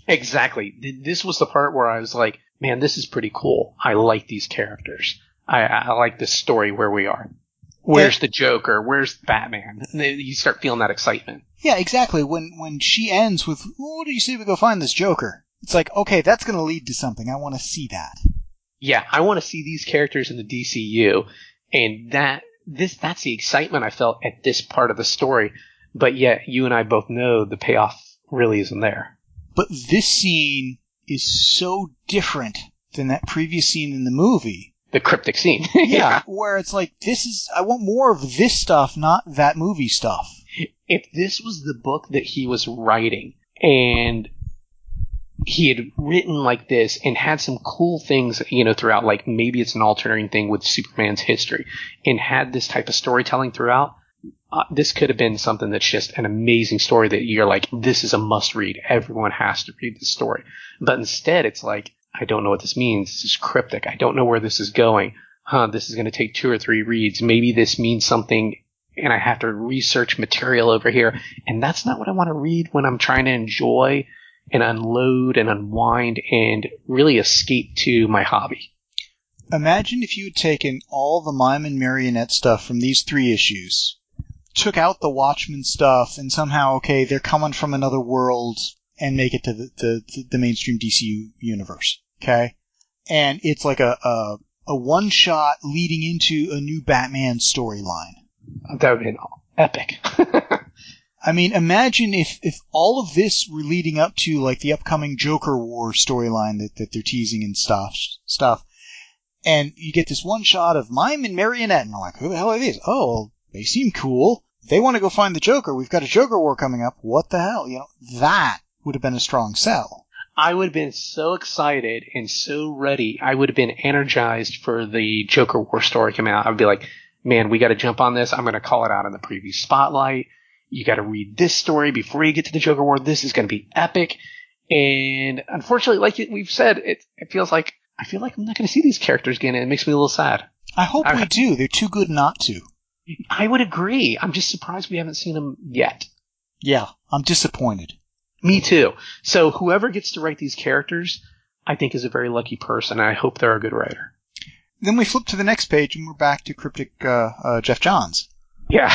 [SPEAKER 2] Exactly. Th- This was the part where I was like, man, this is pretty cool. I like these characters. I, I like this story where we are. Where's
[SPEAKER 1] And-
[SPEAKER 2] the Joker? Where's Batman? And then you start feeling that excitement.
[SPEAKER 1] Yeah, exactly. When when she ends with, well, "What do you say we go find this Joker?" It's like, okay, that's going to lead to something. I want to see that.
[SPEAKER 2] Yeah, I want to see these characters in the D C U, and that this that's the excitement I felt at this part of the story. But yet, you and I both know the payoff really isn't there.
[SPEAKER 1] But this scene is so different than that previous scene in the movie.
[SPEAKER 2] The cryptic scene.
[SPEAKER 1] Yeah, where it's like, this is, I want more of this stuff, not that movie stuff.
[SPEAKER 2] If this was the book that he was writing, and he had written like this and had some cool things, you know, throughout, like maybe it's an alternating thing with Superman's history, and had this type of storytelling throughout, uh, this could have been something that's just an amazing story that you're like, this is a must read. Everyone has to read this story. But instead, it's like, I don't know what this means. This is cryptic. I don't know where this is going. Huh, this is going to take two or three reads. Maybe this means something, and I have to research material over here. And that's not what I want to read when I'm trying to enjoy and unload and unwind and really escape to my hobby.
[SPEAKER 1] Imagine if you had taken all the mime and marionette stuff from these three issues, took out the Watchmen stuff, and somehow, okay, they're coming from another world, and make it to the, the, the mainstream D C U universe. Okay? And it's like a, a, a one-shot leading into a new Batman storyline.
[SPEAKER 2] That would have been epic.
[SPEAKER 1] I mean, imagine if, if all of this were leading up to, like, the upcoming Joker War storyline that, that they're teasing and stuff, stuff. And you get this one shot of Mime and Marionette, and I'm like, who the hell are these? Oh, well, they seem cool. They want to go find the Joker. We've got a Joker War coming up. What the hell? You know, that would have been a strong sell.
[SPEAKER 2] I would have been so excited and so ready. I would have been energized for the Joker War story coming out. I would be like, man, we got to jump on this. I'm going to call it out in the preview spotlight. You got to read this story before you get to the Joker War. This is going to be epic. And unfortunately, like we've said, it, it feels like, I feel like I'm not going to see these characters again, and it makes me a little sad.
[SPEAKER 1] I hope
[SPEAKER 2] I,
[SPEAKER 1] we do. They're too good not to.
[SPEAKER 2] I would agree. I'm just surprised we haven't seen them yet.
[SPEAKER 1] Yeah, I'm disappointed.
[SPEAKER 2] Me too. So whoever gets to write these characters, I think is a very lucky person, and I hope they're a good writer.
[SPEAKER 1] Then we flip to the next page, and we're back to cryptic uh, uh, Jeff Johns.
[SPEAKER 2] Yeah.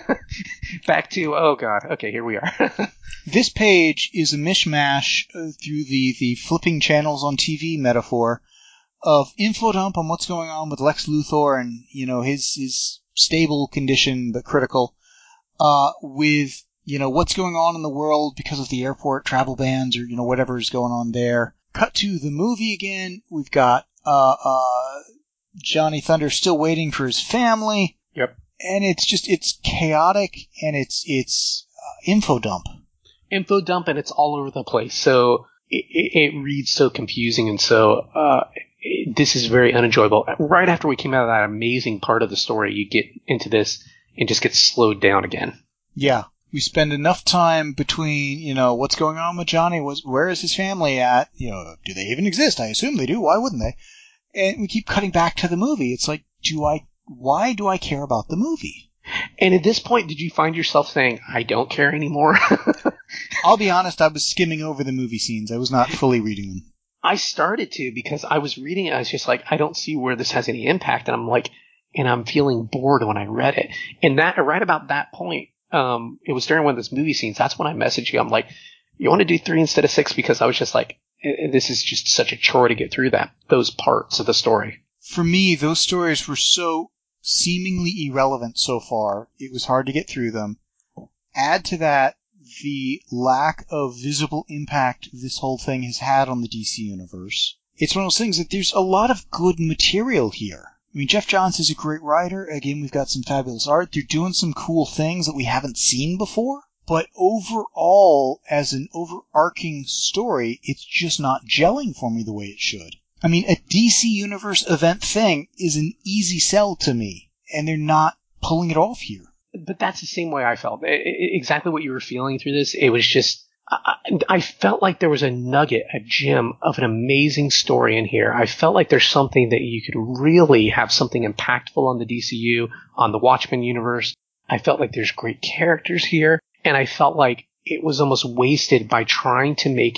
[SPEAKER 2] Back to, oh god, okay, here we are.
[SPEAKER 1] This page is a mishmash uh, through the, the flipping channels on T V metaphor of info dump on what's going on with Lex Luthor and, you know, his, his stable condition but critical, uh, with, you know, what's going on in the world because of the airport travel bans or, you know, whatever is going on there. Cut to the movie again. We've got, uh, uh, Johnny Thunder still waiting for his family.
[SPEAKER 2] Yep.
[SPEAKER 1] And it's just, it's chaotic, and it's, it's uh, info dump.
[SPEAKER 2] Info dump, and it's all over the place. So it, it, it reads so confusing, and so uh, it, this is very unenjoyable. Right after we came out of that amazing part of the story, you get into this and just get slowed down again.
[SPEAKER 1] Yeah. We spend enough time between, you know, what's going on with Johnny, was where is his family at, you know, do they even exist? I assume they do. Why wouldn't they? And we keep cutting back to the movie. It's like, do I, why do I care about the movie?
[SPEAKER 2] And at this point, did you find yourself saying, I don't care anymore?
[SPEAKER 1] I'll be honest, I was skimming over the movie scenes. I was not fully reading them.
[SPEAKER 2] I started to, because I was reading it. I was just like, I don't see where this has any impact. And I'm like, and I'm feeling bored when I read it. And that, right about that point, um, it was during one of those movie scenes. That's when I messaged you. I'm like, you want to do three instead of six? Because I was just like, this is just such a chore to get through that, those parts of the story.
[SPEAKER 1] For me, those stories were so seemingly irrelevant so far, it was hard to get through them. Add to that the lack of visible impact this whole thing has had on the D C universe. It's one of those things that there's a lot of good material here. I mean, Jeff Johns is a great writer. Again, we've got some fabulous art. They're doing some cool things that we haven't seen before. But overall, as an overarching story, it's just not gelling for me the way it should. I mean, a D C Universe event thing is an easy sell to me, and they're not pulling it off here.
[SPEAKER 2] But that's the same way I felt. It, it, exactly what you were feeling through this. It was just, I, I felt like there was a nugget, a gem of an amazing story in here. I felt like there's something that you could really have something impactful on the D C U, on the Watchmen universe. I felt like there's great characters here, and I felt like it was almost wasted by trying to make it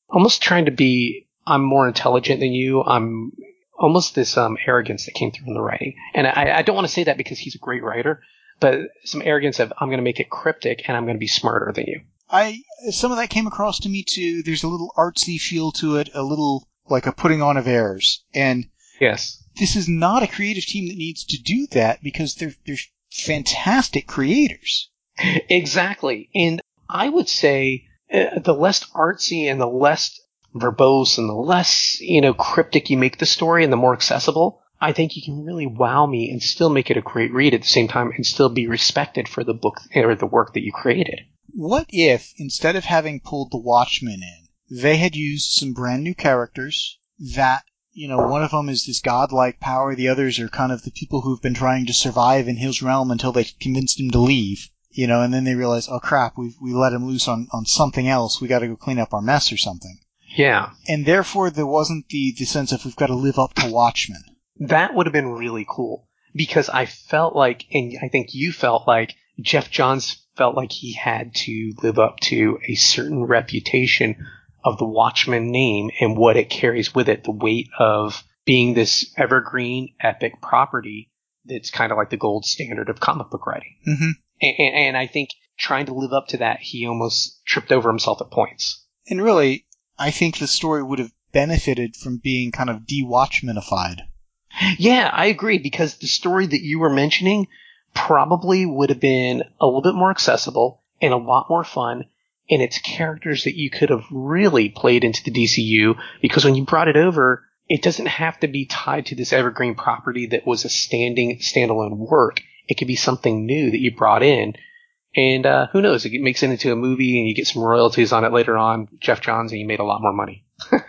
[SPEAKER 2] almost trying to be, I'm more intelligent than you. I'm almost this um, arrogance that came through in the writing. And I, I don't want to say that because he's a great writer, but some arrogance of, I'm going to make it cryptic and I'm going to be smarter than you.
[SPEAKER 1] I some of that came across to me too. There's a little artsy feel to it, a little like a putting on of airs. And
[SPEAKER 2] yes,
[SPEAKER 1] this is not a creative team that needs to do that because they're they're fantastic creators.
[SPEAKER 2] Exactly. And I would say uh, the less artsy and the less verbose and the less, you know, cryptic you make the story and the more accessible, I think you can really wow me and still make it a great read at the same time and still be respected for the book or the work that you created.
[SPEAKER 1] What if, instead of having pulled the Watchmen in, they had used some brand new characters that, you know, one of them is this godlike power, the others are kind of the people who've been trying to survive in his realm until they convinced him to leave, you know, and then they realize, oh crap, we we let him loose on, on something else, we gotta go clean up our mess or something.
[SPEAKER 2] Yeah.
[SPEAKER 1] And therefore there wasn't the, the sense of we've got to live up to Watchmen.
[SPEAKER 2] That would have been really cool because I felt like, and I think you felt like, Jeff Johns felt like he had to live up to a certain reputation of the Watchmen name and what it carries with it, the weight of being this evergreen epic property that's kind of like the gold standard of comic book writing.
[SPEAKER 1] Mm-hmm.
[SPEAKER 2] And, and, and I think trying to live up to that, he almost tripped over himself at points.
[SPEAKER 1] And really, I think the story would have benefited from being kind of de-Watchmenified.
[SPEAKER 2] Yeah, I agree, because the story that you were mentioning probably would have been a little bit more accessible and a lot more fun, and it's characters that you could have really played into the D C U, because when you brought it over, it doesn't have to be tied to this evergreen property that was a standing standalone work. It could be something new that you brought in, and uh, who knows, it makes it into a movie and you get some royalties on it later on, Jeff Johns, and you made a lot more money.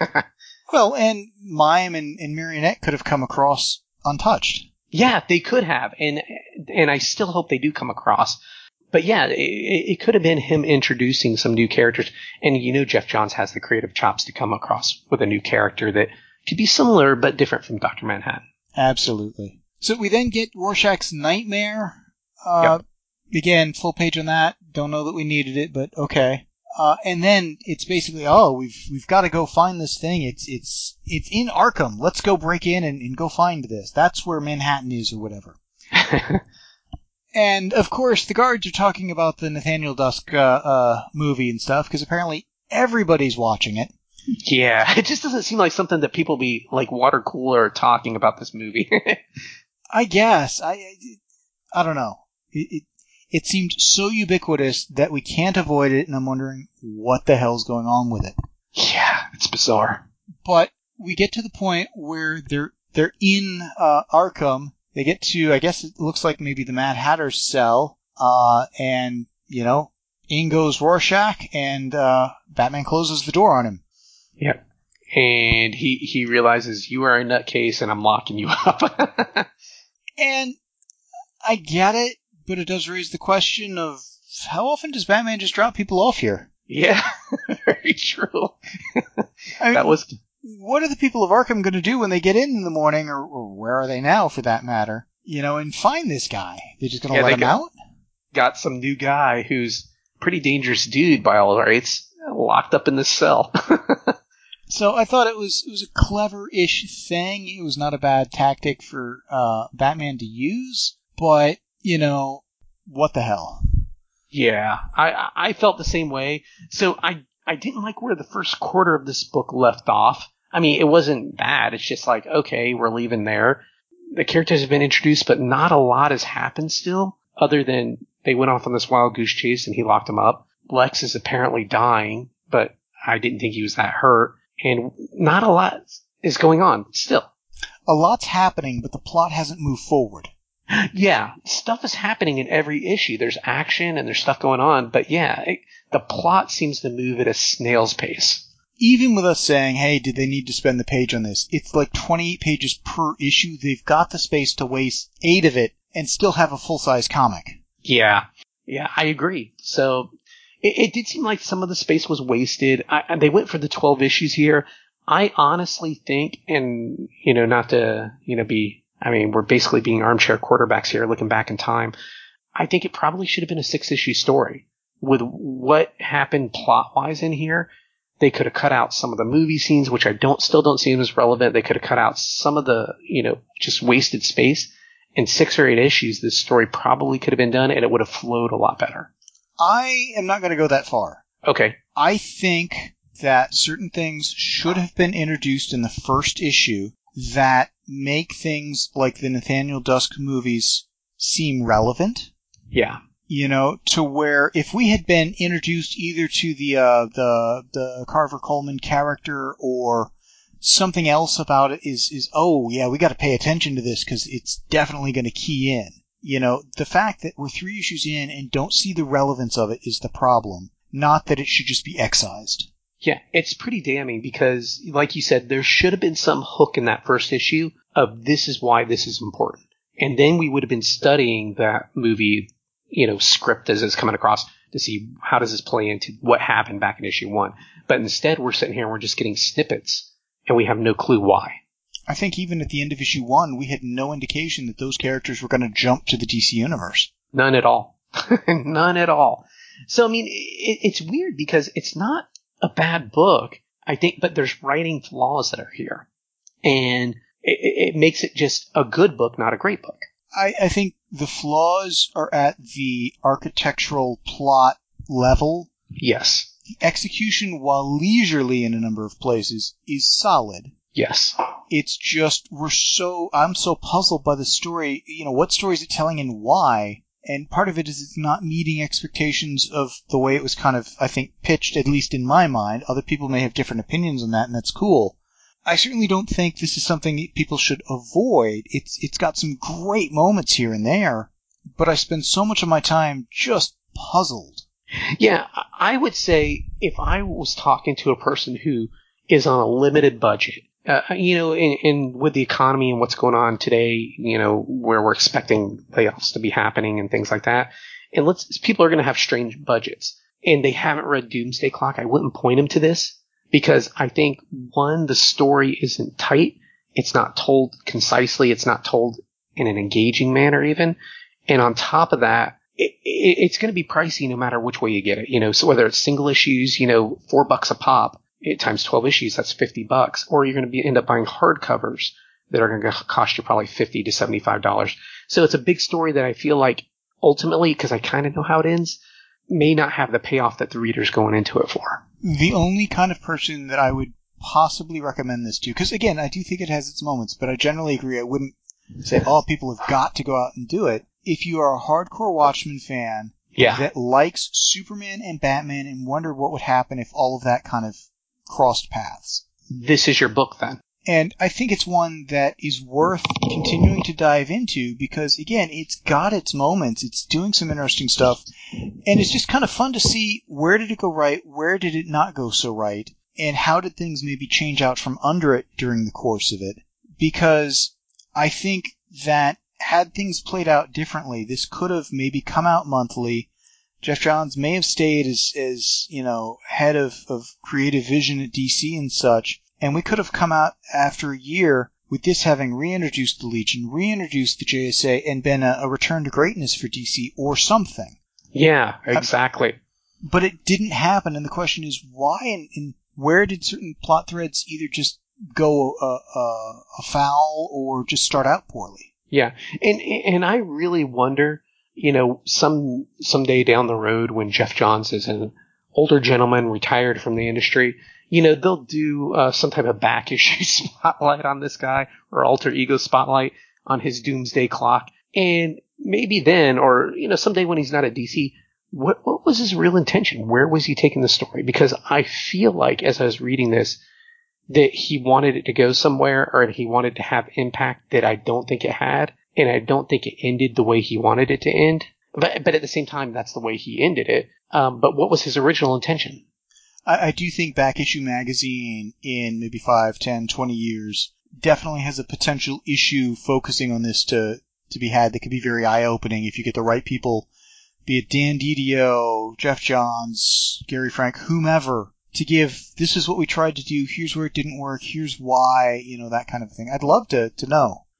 [SPEAKER 1] Well, and Mime and, and Marionette could have come across untouched.
[SPEAKER 2] Yeah, they could have, and and I still hope they do come across. But yeah, it, it could have been him introducing some new characters, and you know Jeff Johns has the creative chops to come across with a new character that could be similar but different from Doctor Manhattan.
[SPEAKER 1] Absolutely. So we then get Rorschach's Nightmare. Uh,
[SPEAKER 2] Yep.
[SPEAKER 1] Again, full page on that. Don't know that we needed it, but okay. Uh, and then it's basically, oh, we've we've got to go find this thing. It's it's it's in Arkham. Let's go break in and, and go find this. That's where Manhattan is, or whatever. And of course, the guards are talking about the Nathaniel Dusk uh, uh, movie and stuff, because apparently everybody's watching it.
[SPEAKER 2] Yeah, it just doesn't seem like something that people be like water cooler talking about this movie.
[SPEAKER 1] I guess I I, I don't know. It, it it seemed so ubiquitous that we can't avoid it, and I'm wondering what the hell's going on with it.
[SPEAKER 2] Yeah, it's bizarre.
[SPEAKER 1] But we get to the point where they're they're in uh, Arkham. They get to, I guess it looks like maybe the Mad Hatter's cell, uh, and you know, in goes Rorschach, and uh, Batman closes the door on him.
[SPEAKER 2] Yep. And he he realizes you are a nutcase, and I'm locking you up.
[SPEAKER 1] And I get it, but it does raise the question of how often does Batman just drop people off here?
[SPEAKER 2] Yeah, very true.
[SPEAKER 1] I mean,
[SPEAKER 2] That was.
[SPEAKER 1] what are the people of Arkham going to do when they get in in the morning, or, or where are they now, for that matter? You know, and find this guy. They're just going to
[SPEAKER 2] Yeah,
[SPEAKER 1] let
[SPEAKER 2] they
[SPEAKER 1] him
[SPEAKER 2] got-
[SPEAKER 1] out?
[SPEAKER 2] got some new guy who's pretty dangerous dude by all rights, locked up in this cell.
[SPEAKER 1] So I thought it was it was a clever-ish thing. It was not a bad tactic for uh, Batman to use, but you know, what the hell?
[SPEAKER 2] Yeah, I I felt the same way. So I I didn't like where the first quarter of this book left off. I mean, it wasn't bad. It's just like, okay, we're leaving there. The characters have been introduced, but not a lot has happened still, other than they went off on this wild goose chase and he locked them up. Lex is apparently dying, but I didn't think he was that hurt. And not a lot is going on still.
[SPEAKER 1] A lot's happening, but the plot hasn't moved forward.
[SPEAKER 2] Yeah, stuff is happening in every issue. There's action and there's stuff going on, but yeah, it, the plot seems to move at a snail's pace.
[SPEAKER 1] Even with us saying, hey, did they need to spend the page on this? It's like twenty-eight pages per issue. They've got the space to waste eight of it and still have a full-size comic.
[SPEAKER 2] Yeah, yeah, I agree. So it, it did seem like some of the space was wasted. I, and they went for the twelve issues here. I honestly think, and, you know, not to, you know, be, I mean, we're basically being armchair quarterbacks here, looking back in time. I think it probably should have been a six issue story with what happened plot wise in here. They could have cut out some of the movie scenes, which I don't still don't see as relevant. They could have cut out some of the, you know, just wasted space. In six or eight issues, this story probably could have been done, and it would have flowed a lot better.
[SPEAKER 1] I am not going to go that far.
[SPEAKER 2] Okay.
[SPEAKER 1] I think that certain things should have been introduced in the first issue that make things like the Nathaniel Dusk movies seem relevant.
[SPEAKER 2] Yeah.
[SPEAKER 1] You know, to where if we had been introduced either to the uh, the the Carver Coleman character or something else about it is, is oh, yeah, we got to pay attention to this because it's definitely going to key in. You know, the fact that we're three issues in and don't see the relevance of it is the problem, not that it should just be excised.
[SPEAKER 2] Yeah, it's pretty damning because, like you said, there should have been some hook in that first issue of this is why this is important. And then we would have been studying that movie, you know, script as it's coming across to see how does this play into what happened back in issue one. But instead, we're sitting here and we're just getting snippets, and we have no clue why.
[SPEAKER 1] I think even at the end of issue one, we had no indication that those characters were going to jump to the D C universe.
[SPEAKER 2] None at all. None at all. So, I mean, it, it's weird because it's not a bad book, I think, but there's writing flaws that are here. And it, it makes it just a good book, not a great book.
[SPEAKER 1] I, I think the flaws are at the architectural plot level.
[SPEAKER 2] Yes.
[SPEAKER 1] The execution, while leisurely in a number of places, is solid.
[SPEAKER 2] Yes.
[SPEAKER 1] It's just, we're so, I'm so puzzled by the story. You know, what story is it telling and why? And part of it is it's not meeting expectations of the way it was kind of, I think, pitched, at least in my mind. Other people may have different opinions on that, and that's cool. I certainly don't think this is something people should avoid. It's It's got some great moments here and there, but I spend so much of my time just puzzled.
[SPEAKER 2] Yeah, I would say if I was talking to a person who is on a limited budget, uh, you know, and, and with the economy and what's going on today, you know, where we're expecting layoffs to be happening and things like that, and let's people are going to have strange budgets, and they haven't read Doomsday Clock, I wouldn't point them to this. Because I think, one, the story isn't tight. It's not told concisely. It's not told in an engaging manner even. And on top of that, it, it, it's going to be pricey no matter which way you get it. You know, so whether it's single issues, you know, four bucks a pop, it, times twelve issues, that's fifty bucks. Or you're going to be end up buying hardcovers that are going to cost you probably fifty to seventy-five dollars. So it's a big story that I feel like ultimately, because I kind of know how it ends, may not have the payoff that the reader's going into it for.
[SPEAKER 1] The only kind of person that I would possibly recommend this to, because again, I do think it has its moments, but I generally agree I wouldn't say, oh, people have got to go out and do it. If you are a hardcore Watchmen fan
[SPEAKER 2] yeah.
[SPEAKER 1] that likes Superman and Batman and wondered what would happen if all of that kind of crossed paths.
[SPEAKER 2] This is your book then.
[SPEAKER 1] And I think it's one that is worth continuing to dive into because, again, it's got its moments. It's doing some interesting stuff. And it's just kind of fun to see where did it go right, where did it not go so right, and how did things maybe change out from under it during the course of it. Because I think that had things played out differently, this could have maybe come out monthly. Jeff Johns may have stayed as, as you know, head of, of creative vision at D C and such. And we could have come out after a year with this having reintroduced the Legion, reintroduced the J S A, and been a, a return to greatness for D C or something.
[SPEAKER 2] Yeah, exactly.
[SPEAKER 1] Uh, but it didn't happen, and the question is why and, and where did certain plot threads either just go uh, uh, afoul or just start out poorly?
[SPEAKER 2] Yeah, and and I really wonder, you know, some someday down the road when Jeff Johns is an older gentleman retired from the industry, you know, they'll do uh, some type of back issue spotlight on this guy or alter ego spotlight on his Doomsday Clock. And maybe then, or, you know, someday when he's not at D C, what, what was his real intention? Where was he taking the story? Because I feel like as I was reading this, that he wanted it to go somewhere or he wanted to have impact that I don't think it had. And I don't think it ended the way he wanted it to end. But, but at the same time, that's the way he ended it. Um, but what was his original intention?
[SPEAKER 1] I, I do think Back Issue Magazine in maybe five, ten, twenty years definitely has a potential issue focusing on this to, to be had that could be very eye-opening if you get the right people, be it Dan Didio, Jeff Johns, Gary Frank, whomever, to give, this is what we tried to do, here's where it didn't work, here's why, you know, that kind of thing. I'd love to, to know.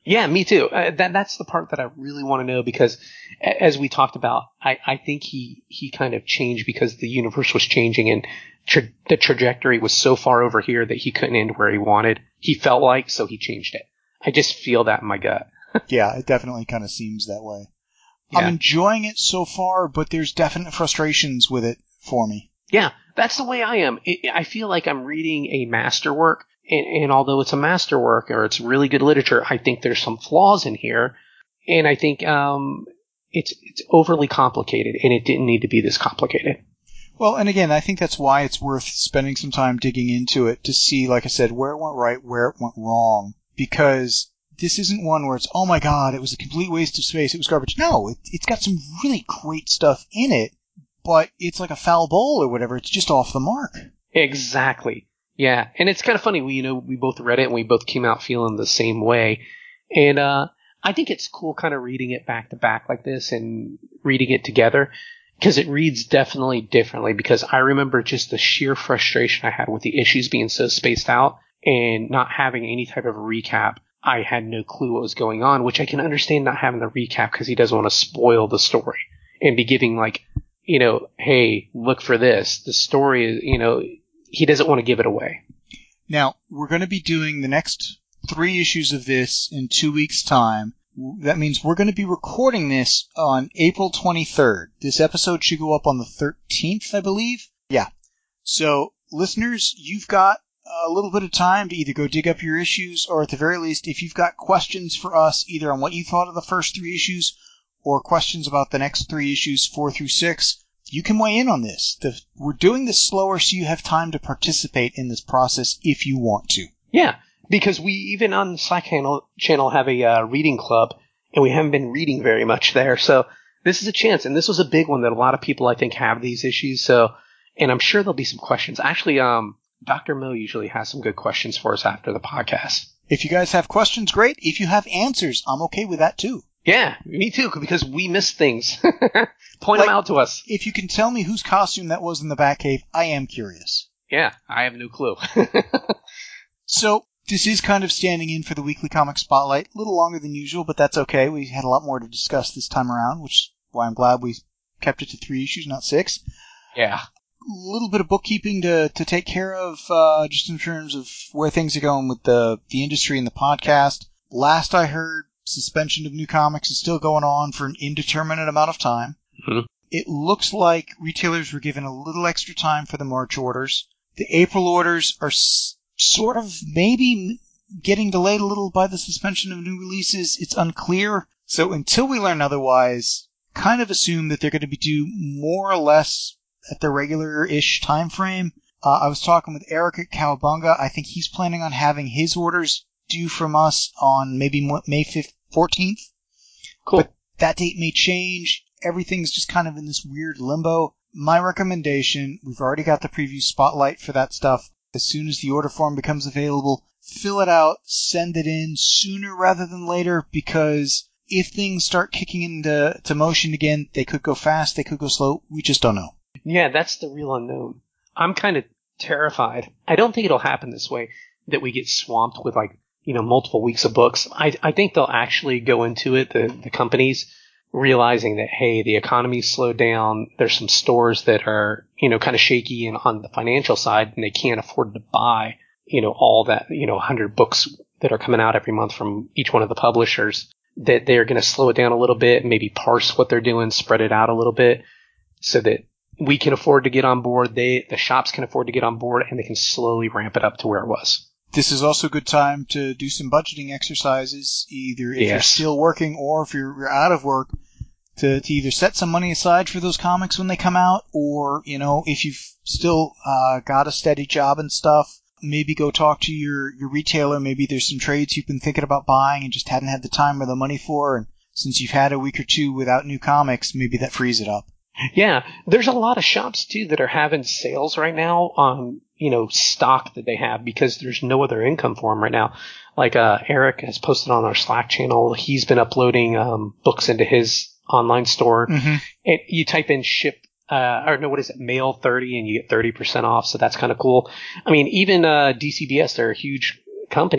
[SPEAKER 2] Yeah, me too. Uh, that that's the part that I really want to know because, a- as we talked about, I, I think he he kind of changed because the universe was changing and tra- the trajectory was so far over here that he couldn't end where he wanted. He felt like, so he changed it. I just feel that in my gut.
[SPEAKER 1] Yeah, it definitely kind of seems that way.
[SPEAKER 2] Yeah.
[SPEAKER 1] I'm enjoying it so far, but there's definite frustrations with it for me.
[SPEAKER 2] Yeah, that's the way I am. It, I feel like I'm reading a masterwork, and, and although it's a masterwork or it's really good literature, I think there's some flaws in here, and I think um, it's it's overly complicated, and it didn't need to be this complicated.
[SPEAKER 1] Well, and again, I think that's why it's worth spending some time digging into it to see, like I said, where it went right, where it went wrong, because this isn't one where it's, oh my god, it was a complete waste of space, it was garbage. No, it, it's got some really great stuff in it, but it's like a foul bowl or whatever. It's just off the mark.
[SPEAKER 2] Exactly. Yeah, and it's kind of funny. We you know we both read it and we both came out feeling the same way, and uh, I think it's cool kind of reading it back to back like this and reading it together because it reads definitely differently. Because I remember just the sheer frustration I had with the issues being so spaced out and not having any type of recap. I had no clue what was going on, which I can understand not having the recap because he doesn't want to spoil the story and be giving like, you know, hey, look for this. The story is, you know, he doesn't want to give it away.
[SPEAKER 1] Now, we're going to be doing the next three issues of this in two weeks' time. That means we're going to be recording this on April twenty-third. This episode should go up on the thirteenth, I believe. Yeah. So, listeners, you've got a little bit of time to either go dig up your issues, or at the very least, if you've got questions for us, either on what you thought of the first three issues, or questions about the next three issues, four through six, you can weigh in on this. The, we're doing this slower so you have time to participate in this process if you want to.
[SPEAKER 2] Yeah, because we even on the Slack channel, channel have a uh, reading club, and we haven't been reading very much there. So this is a chance, and this was a big one that a lot of people, I think, have these issues. So, and I'm sure there'll be some questions. Actually, um, Doctor Mo usually has some good questions for us after the podcast.
[SPEAKER 1] If you guys have questions, great. If you have answers, I'm okay with that too.
[SPEAKER 2] Yeah, me too, because we miss things. Point
[SPEAKER 1] Like,
[SPEAKER 2] them out to us.
[SPEAKER 1] If you can tell me whose costume that was in the Batcave, I am curious.
[SPEAKER 2] Yeah, I have no clue.
[SPEAKER 1] So, this is kind of standing in for the Weekly Comic Spotlight. A little longer than usual, but that's okay. We had a lot more to discuss this time around, which is why I'm glad we kept it to three issues, not six.
[SPEAKER 2] Yeah.
[SPEAKER 1] A little bit of bookkeeping to, to take care of, uh, just in terms of where things are going with the, the industry and the podcast. Last I heard, suspension of new comics is still going on for an indeterminate amount of time.
[SPEAKER 2] Mm-hmm.
[SPEAKER 1] It looks like retailers were given a little extra time for the March orders. The April orders are s- sort of maybe getting delayed a little by the suspension of new releases. It's unclear. So until we learn otherwise, kind of assume that they're going to be due more or less at the regular-ish time frame. Uh, I was talking with Eric at Cowabunga. I think he's planning on having his orders due from us on maybe May fourteenth.
[SPEAKER 2] Cool.
[SPEAKER 1] But that date may change. Everything's just kind of in this weird limbo. My recommendation, we've already got the preview spotlight for that stuff. As soon as the order form becomes available, fill it out, send it in sooner rather than later, because if things start kicking into to motion again, they could go fast, they could go slow. We just don't know.
[SPEAKER 2] Yeah, that's the real unknown. I'm kind of terrified. I don't think it'll happen this way, that we get swamped with, like, you know, multiple weeks of books. I, I think they'll actually go into it, the, the companies, realizing that, hey, the economy's slowed down. There's some stores that are, you know, kind of shaky and on the financial side, and they can't afford to buy, you know, all that, you know, one hundred books that are coming out every month from each one of the publishers, that they're going to slow it down a little bit, maybe parse what they're doing, spread it out a little bit so that we can afford to get on board. They, the shops can afford to get on board, and they can slowly ramp it up to where it was.
[SPEAKER 1] This is also a good time to do some budgeting exercises, either if
[SPEAKER 2] Yes.
[SPEAKER 1] you're still working or if you're, you're out of work, to, to either set some money aside for those comics when they come out, or, you know, if you've still uh, got a steady job and stuff, maybe go talk to your, your retailer. Maybe there's some trades you've been thinking about buying and just hadn't had the time or the money for, and since you've had a week or two without new comics, maybe that frees it up.
[SPEAKER 2] Yeah, there's a lot of shops too that are having sales right now on, you know, stock that they have because there's no other income for them right now. Like uh, Eric has posted on our Slack channel, he's been uploading um, books into his online store.
[SPEAKER 1] Mm-hmm.
[SPEAKER 2] And you type in ship, uh, or no, what is it, mail thirty, and you get thirty percent off. So that's kind of cool. I mean, even uh, D C B S, they're a huge company.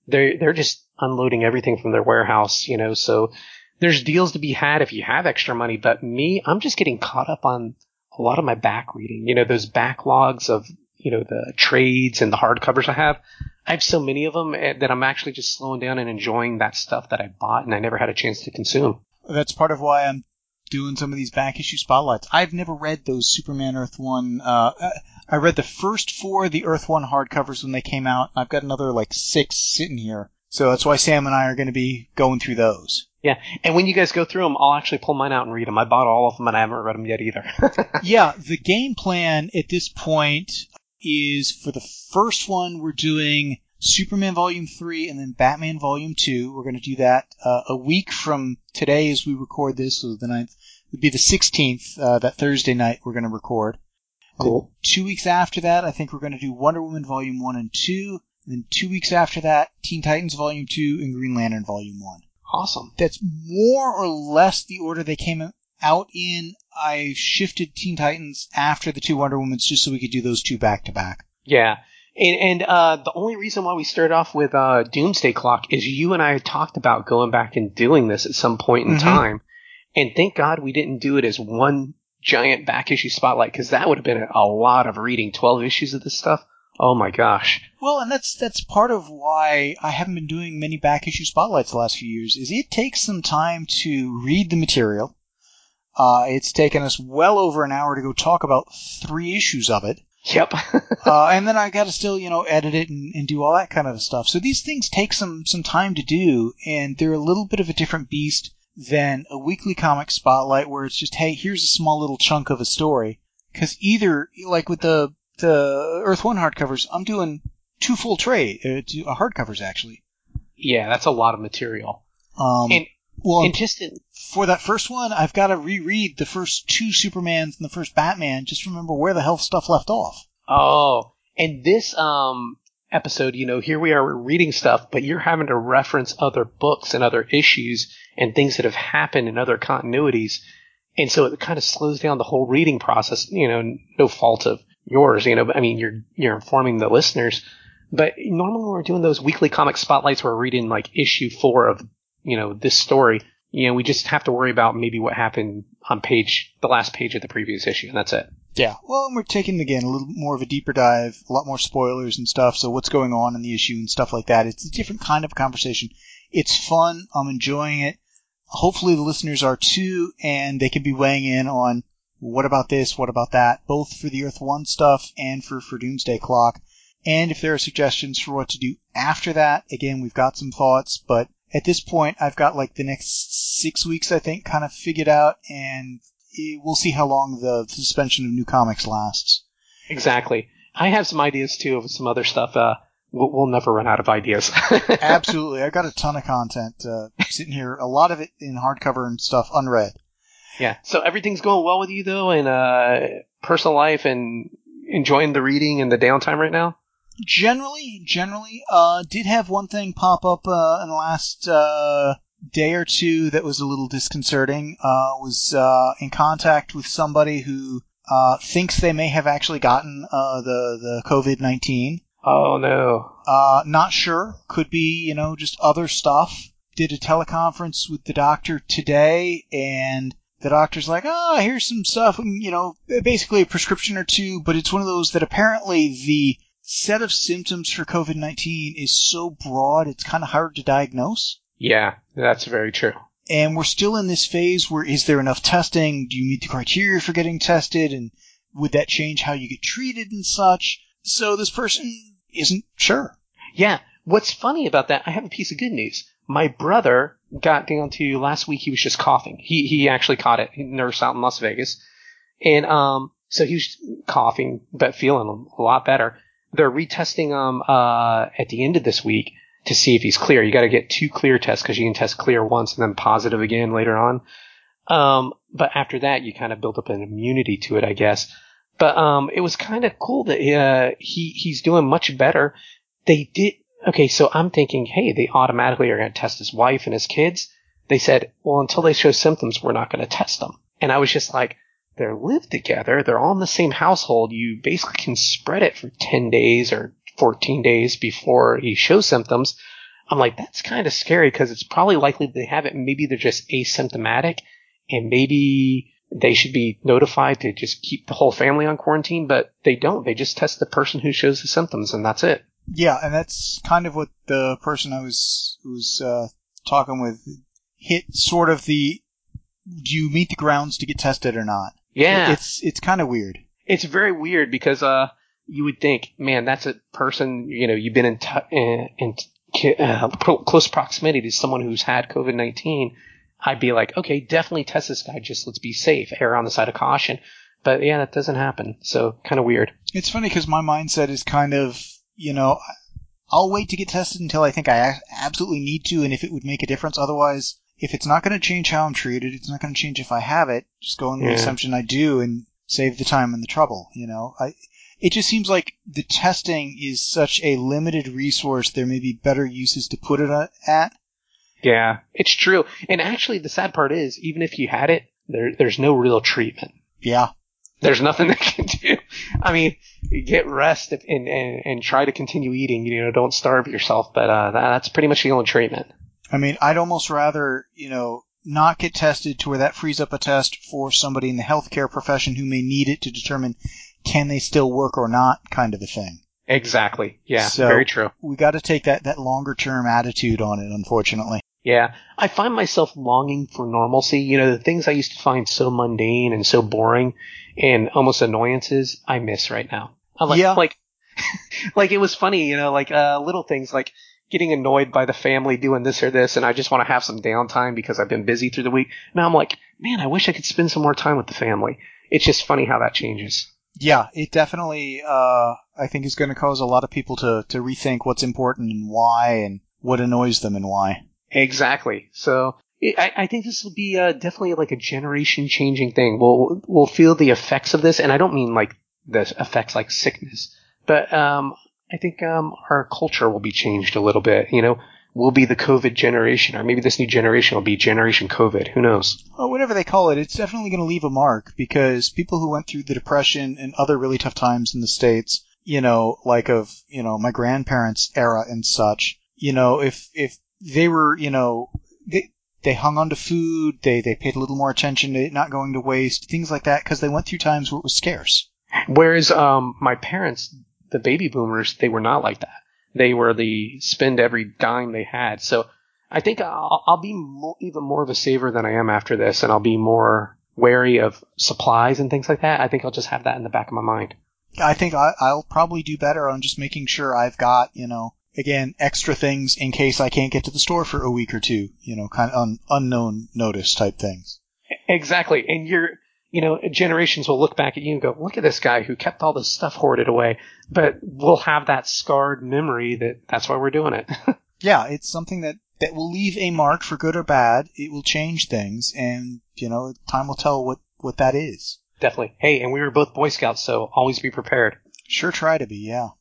[SPEAKER 2] They're, they're just unloading everything from their warehouse, you know, so there's deals to be had if you have extra money. But me, I'm just getting caught up on a lot of my back reading, you know, those backlogs of, you know, the trades and the hardcovers I have. I have so many of them that I'm actually just slowing down and enjoying that stuff that I bought and I never had a chance to consume.
[SPEAKER 1] That's part of why I'm doing some of these back issue spotlights. I've never read those Superman Earth One. Uh, I read the first four of the Earth One hardcovers when they came out. I've got another like six sitting here. So that's why Sam and I are going to be going through those.
[SPEAKER 2] Yeah, and when you guys go through them, I'll actually pull mine out and read them. I bought all of them and I haven't read them yet either.
[SPEAKER 1] Yeah, the game plan at this point is for the first one we're doing Superman Volume three and then Batman Volume two. We're going to do that uh, a week from today as we record this, so the ninth. It would be the sixteenth, uh, that Thursday night we're going to record.
[SPEAKER 2] Cool.
[SPEAKER 1] Then two weeks after that, I think we're going to do Wonder Woman Volume one and two. And then two weeks after that, Teen Titans Volume two and Green Lantern Volume one.
[SPEAKER 2] Awesome.
[SPEAKER 1] That's more or less the order they came out in. I shifted Teen Titans after the two Wonder Womans just so we could do those two back to back.
[SPEAKER 2] Yeah. And, and uh, the only reason why we started off with uh, Doomsday Clock is you and I had talked about going back and doing this at some point in mm-hmm. time. And thank God we didn't do it as one giant back issue spotlight, because that would have been a lot of reading. twelve issues of this stuff. Oh my gosh.
[SPEAKER 1] Well, and that's that's part of why I haven't been doing many back issue spotlights the last few years, is it takes some time to read the material. Uh, it's taken us well over an hour to go talk about three issues of it.
[SPEAKER 2] Yep.
[SPEAKER 1] uh, and then I got to still, you know, edit it and, and do all that kind of stuff. So these things take some, some time to do, and they're a little bit of a different beast than a weekly comic spotlight where it's just, hey, here's a small little chunk of a story. Because either, like with the the Earth One hardcovers, I'm doing two full trade, uh, two uh, hardcovers actually.
[SPEAKER 2] Yeah, that's a lot of material.
[SPEAKER 1] Um,
[SPEAKER 2] and
[SPEAKER 1] well,
[SPEAKER 2] and just in,
[SPEAKER 1] for that first one, I've got to reread the first two Supermans and the first Batman just to remember where the hell stuff left off.
[SPEAKER 2] Oh, and this um episode, you know, here we are reading stuff, but you're having to reference other books and other issues and things that have happened in other continuities. And so it kind of slows down the whole reading process, you know, no fault of yours, you know, but I mean, you're, you're informing the listeners. But normally when we're doing those weekly comic spotlights, we're reading like issue four of, you know, this story. You know, we just have to worry about maybe what happened on page, the last page of the previous issue, and that's it.
[SPEAKER 1] Yeah. Well, and we're taking, again, a little more of a deeper dive, a lot more spoilers and stuff, so what's going on in the issue and stuff like that. It's a different kind of conversation. It's fun. I'm enjoying it. Hopefully the listeners are too, and they can be weighing in on what about this, what about that, both for the Earth One stuff and for, for Doomsday Clock. And if there are suggestions for what to do after that, again, we've got some thoughts, but at this point, I've got like the next six weeks, I think, kind of figured out, and it, we'll see how long the suspension of new comics lasts.
[SPEAKER 2] Exactly. I have some ideas, too, of some other stuff. Uh, we'll, we'll never run out of ideas.
[SPEAKER 1] Absolutely. I've got a ton of content uh, sitting here, a lot of it in hardcover and stuff unread.
[SPEAKER 2] Yeah. So everything's going well with you, though, in uh, personal life and enjoying the reading and the downtime right now?
[SPEAKER 1] Generally, generally, uh, did have one thing pop up uh, in the last uh, day or two that was a little disconcerting. Uh, was uh, in contact with somebody who uh, thinks they may have actually gotten uh, the the COVID nineteen.
[SPEAKER 2] Oh no!
[SPEAKER 1] Uh, not sure. Could be, you know, just other stuff. Did a teleconference with the doctor today, and the doctor's like, "Ah, oh, here's some stuff. You know, basically a prescription or two, but it's one of those that apparently the set of symptoms for COVID nineteen is so broad, it's kind of hard to diagnose."
[SPEAKER 2] Yeah, that's very true.
[SPEAKER 1] And we're still in this phase where, is there enough testing? Do you meet the criteria for getting tested? And would that change how you get treated and such? So this person isn't sure.
[SPEAKER 2] Yeah. What's funny about that, I have a piece of good news. My brother got down to last week, he was just coughing. He he actually caught it. He nursed out in Las Vegas. And um, so he was coughing, but feeling a lot better. They're retesting him uh, at the end of this week to see if he's clear. You got to get two clear tests because you can test clear once and then positive again later on. Um, but after that, you kind of build up an immunity to it, I guess. But um, it was kind of cool that uh, he he's doing much better. They did okay. So I'm thinking, hey, they automatically are going to test his wife and his kids. They said, well, until they show symptoms, we're not going to test them. And I was just like, they live together. They're all in the same household. You basically can spread it for ten days or fourteen days before he shows symptoms. I'm like, that's kind of scary because it's probably likely they have it. Maybe they're just asymptomatic, and maybe they should be notified to just keep the whole family on quarantine, but they don't. They just test the person who shows the symptoms, and that's it.
[SPEAKER 1] Yeah, and that's kind of what the person I was was uh, talking with hit sort of the, do you meet the grounds to get tested or not?
[SPEAKER 2] Yeah.
[SPEAKER 1] It's it's kind of weird.
[SPEAKER 2] It's very weird because uh, you would think, man, that's a person, you know, you've been in, t- in, in uh, close proximity to someone who's had COVID nineteen. I'd be like, okay, definitely test this guy. Just let's be safe, err on the side of caution. But yeah, that doesn't happen. So kind of weird.
[SPEAKER 1] It's funny because my mindset is kind of, you know, I'll wait to get tested until I think I absolutely need to, and if it would make a difference. Otherwise, if it's not going to change how I'm treated, it's not going to change if I have it. Just go on the
[SPEAKER 2] Yeah.
[SPEAKER 1] assumption I do and save the time and the trouble. You know, I. It just seems like the testing is such a limited resource. There may be better uses to put it at.
[SPEAKER 2] Yeah, it's true. And actually, the sad part is, even if you had it, there, there's no real treatment.
[SPEAKER 1] Yeah.
[SPEAKER 2] There's nothing they can do. I mean, get rest and, and, and try to continue eating. You know, don't starve yourself. But uh, that, that's pretty much the only treatment.
[SPEAKER 1] I mean, I'd almost rather, you know, not get tested to where that frees up a test for somebody in the healthcare profession who may need it to determine can they still work or not, kind of a thing.
[SPEAKER 2] Exactly. Yeah,
[SPEAKER 1] so
[SPEAKER 2] very true.
[SPEAKER 1] We got to take that, that longer term attitude on it, unfortunately.
[SPEAKER 2] Yeah, I find myself longing for normalcy. You know, the things I used to find so mundane and so boring and almost annoyances, I miss right now. I'm like,
[SPEAKER 1] yeah.
[SPEAKER 2] like, like it was funny, you know, like uh, little things like getting annoyed by the family doing this or this, and I just want to have some downtime because I've been busy through the week. Now I'm like, man, I wish I could spend some more time with the family. It's just funny how that changes.
[SPEAKER 1] Yeah, it definitely, uh, I think is going to cause a lot of people to, to rethink what's important and why and what annoys them and why.
[SPEAKER 2] Exactly. So I, I think this will be uh, definitely like a generation-changing thing. We'll we'll feel the effects of this, and I don't mean like the effects like sickness, but um, I think um, our culture will be changed a little bit. You know, we'll be the COVID generation, or maybe this new generation will be Generation COVID. Who knows?
[SPEAKER 1] Well, whatever they call it, it's definitely going to leave a mark because people who went through the Depression and other really tough times in the States, you know, like of, you know, my grandparents' era and such, you know, if if they were, you know, they they hung on to food, they, they paid a little more attention to it not going to waste, things like that, because they went through times where it was scarce.
[SPEAKER 2] Whereas um, my parents, the baby boomers, they were not like that. They were the spend every dime they had. So I think I'll, I'll be more, even more of a saver than I am after this, and I'll be more wary of supplies and things like that. I think I'll just have that in the back of my mind.
[SPEAKER 1] I think I, I'll probably do better on just making sure I've got, you know, again, extra things in case I can't get to the store for a week or two, you know, kind of un- unknown notice type things.
[SPEAKER 2] Exactly. And you're, you know, generations will look back at you and go, look at this guy who kept all this stuff hoarded away. But we'll have that scarred memory that that's why we're doing it.
[SPEAKER 1] Yeah, it's something that, that will leave a mark for good or bad. It will change things. And, you know, time will tell what, what that is.
[SPEAKER 2] Definitely. Hey, and we were both Boy Scouts, so always be prepared.
[SPEAKER 1] Sure try to be, yeah.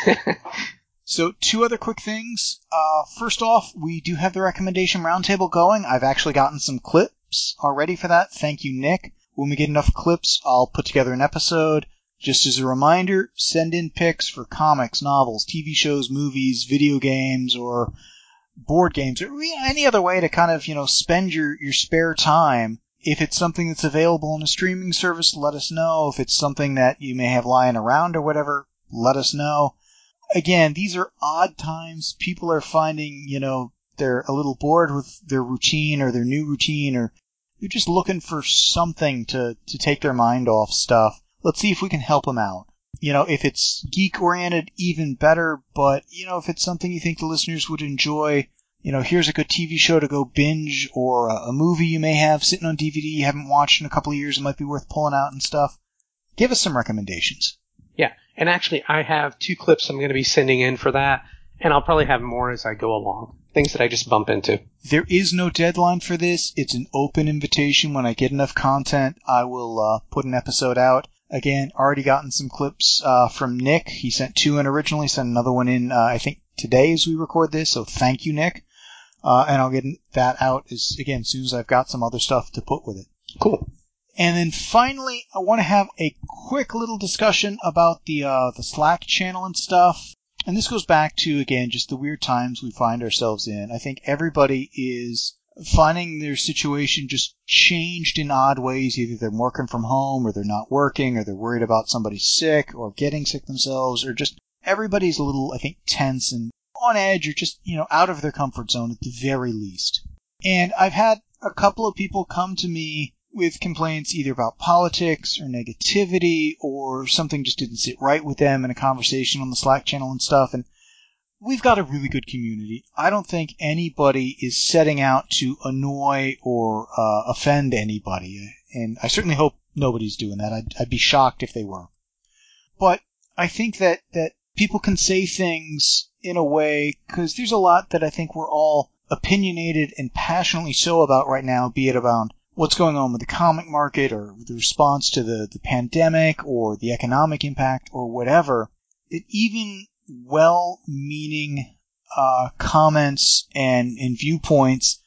[SPEAKER 1] So, two other quick things. Uh, first off, we do have the recommendation roundtable going. I've actually gotten some clips already for that. Thank you, Nick. When we get enough clips, I'll put together an episode. Just as a reminder, send in picks for comics, novels, T V shows, movies, video games, or board games, or any other way to kind of, you know, spend your, your spare time. If it's something that's available on a streaming service, let us know. If it's something that you may have lying around or whatever, let us know. Again, these are odd times. People are finding, you know, they're a little bored with their routine or their new routine, or they're just looking for something to, to take their mind off stuff. Let's see if we can help them out. You know, if it's geek-oriented, even better, but, you know, if it's something you think the listeners would enjoy, you know, here's a good T V show to go binge, or a, a movie you may have sitting on D V D you haven't watched in a couple of years, it might be worth pulling out and stuff. Give us some recommendations.
[SPEAKER 2] Yeah, and actually I have two clips I'm going to be sending in for that, and I'll probably have more as I go along. Things that I just bump into.
[SPEAKER 1] There is no deadline for this. It's an open invitation. When I get enough content, I will uh, put an episode out. Again, already gotten some clips uh, from Nick. He sent two in originally, sent another one in, uh, I think, today as we record this, so thank you, Nick. Uh, and I'll get that out, as again, as soon as I've got some other stuff to put with it.
[SPEAKER 2] Cool.
[SPEAKER 1] And then finally, I want to have a quick little discussion about the uh, the Slack channel and stuff. And this goes back to, again, just the weird times we find ourselves in. I think everybody is finding their situation just changed in odd ways. Either they're working from home, or they're not working, or they're worried about somebody sick or getting sick themselves, or just everybody's a little, I think, tense and on edge, or just, you know, out of their comfort zone at the very least. And I've had a couple of people come to me with complaints either about politics or negativity, or something just didn't sit right with them in a conversation on the Slack channel and stuff. And we've got a really good community. I don't think anybody is setting out to annoy or uh, offend anybody. And I certainly hope nobody's doing that. I'd, I'd be shocked if they were. But I think that, that people can say things in a way, because there's a lot that I think we're all opinionated and passionately so about right now, be it about what's going on with the comic market, or the response to the, the pandemic, or the economic impact, or whatever, that even well-meaning uh, comments and, and viewpoints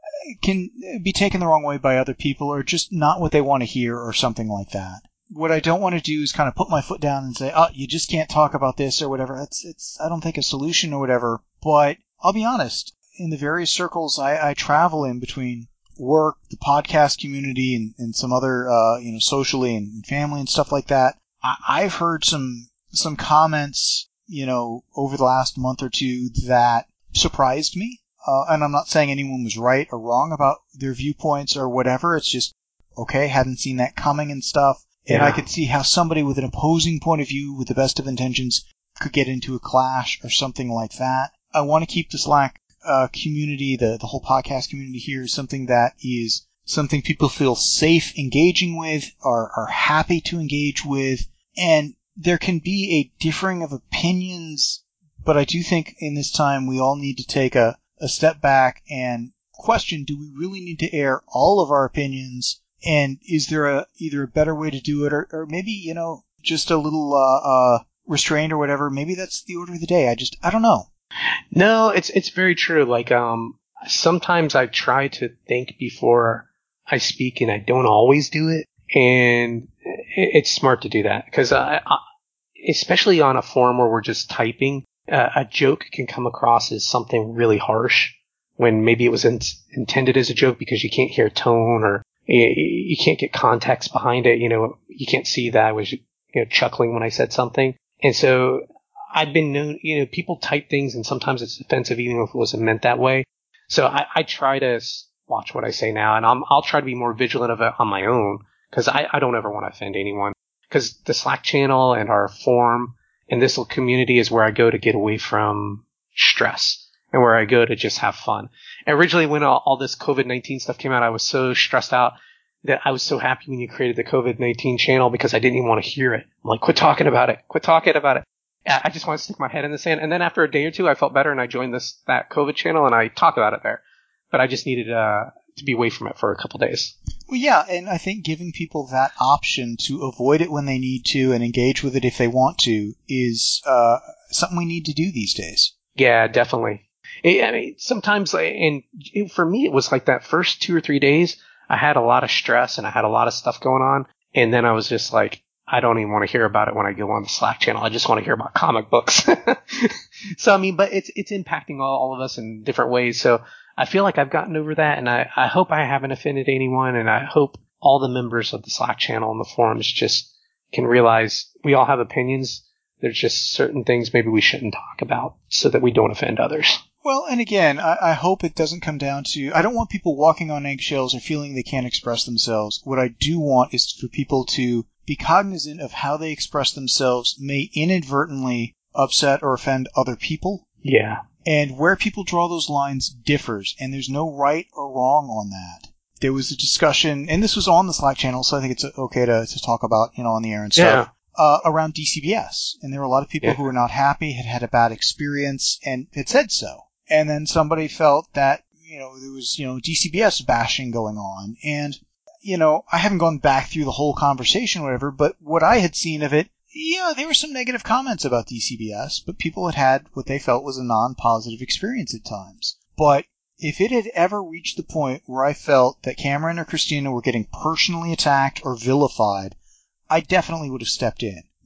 [SPEAKER 1] can be taken the wrong way by other people, or just not what they want to hear, or something like that. What I don't want to do is kind of put my foot down and say, oh, you just can't talk about this or whatever. It's, it's, I don't think a solution or whatever, but I'll be honest, in the various circles I, I travel in between work, the podcast community, and, and some other, uh, you know, socially and family and stuff like that, I, I've heard some, some comments, you know, over the last month or two that surprised me. Uh, and I'm not saying anyone was right or wrong about their viewpoints or whatever. It's just, okay, hadn't seen that coming and stuff. Yeah. And I could see how somebody with an opposing point of view, with the best of intentions, could get into a clash or something like that. I want to keep the Slack uh, community, the, the whole podcast community here, is something that is something people feel safe engaging with, are, are happy to engage with, and there can be a differing of opinions, but I do think in this time we all need to take a, a step back and question, do we really need to air all of our opinions? And is there a either a better way to do it, or, or maybe, you know, just a little uh, uh, restrained or whatever? Maybe that's the order of the day. I just, I don't know.
[SPEAKER 2] No, it's it's very true. Like, um, sometimes I try to think before I speak, and I don't always do it. And it, it's smart to do that, because I, I, especially on a forum where we're just typing, uh, a joke can come across as something really harsh when maybe it was in, intended as a joke, because you can't hear tone, or you, you can't get context behind it. You know, you can't see that I was, you know, chuckling when I said something. And so I've been known, you know, people type things and sometimes it's offensive even if it wasn't meant that way. So I, I try to watch what I say now, and I'm, I'll try to be more vigilant of it on my own, because I, I don't ever want to offend anyone. Because the Slack channel and our forum and this little community is where I go to get away from stress, and where I go to just have fun. And originally, when all, all this COVID nineteen stuff came out, I was so stressed out that I was so happy when you created the COVID nineteen channel, because I didn't even want to hear it. I'm like, quit talking about it. Quit talking about it. I just want to stick my head in the sand. And then after a day or two, I felt better, and I joined this that COVID channel, and I talk about it there. But I just needed uh, to be away from it for a couple days.
[SPEAKER 1] Well, yeah, and I think giving people that option to avoid it when they need to and engage with it if they want to is uh, something we need to do these days.
[SPEAKER 2] Yeah, definitely. I mean, sometimes, and for me, it was like that first two or three days, I had a lot of stress and I had a lot of stuff going on. And then I was just like, I don't even want to hear about it when I go on the Slack channel. I just want to hear about comic books. So, I mean, but it's it's impacting all, all of us in different ways. So I feel like I've gotten over that, and I, I hope I haven't offended anyone, and I hope all the members of the Slack channel and the forums just can realize we all have opinions. There's just certain things maybe we shouldn't talk about so that we don't offend others.
[SPEAKER 1] Well, and again, I, I hope it doesn't come down to, I don't want people walking on eggshells or feeling they can't express themselves. What I do want is for people to be cognizant of how they express themselves may inadvertently upset or offend other people.
[SPEAKER 2] Yeah.
[SPEAKER 1] And where people draw those lines differs, and there's no right or wrong on that. There was a discussion, and this was on the Slack channel, so I think it's okay to, to talk about, you know, on the air and stuff, yeah. uh, around D C B S. And there were a lot of people yeah. who were not happy, had had a bad experience, and had said so. And then somebody felt that, you know, there was, you know, D C B S bashing going on. And, you know, I haven't gone back through the whole conversation or whatever, but what I had seen of it, yeah, there were some negative comments about D C B S, but people had had what they felt was a non-positive experience at times. But if it had ever reached the point where I felt that Cameron or Christina were getting personally attacked or vilified, I definitely would have stepped in.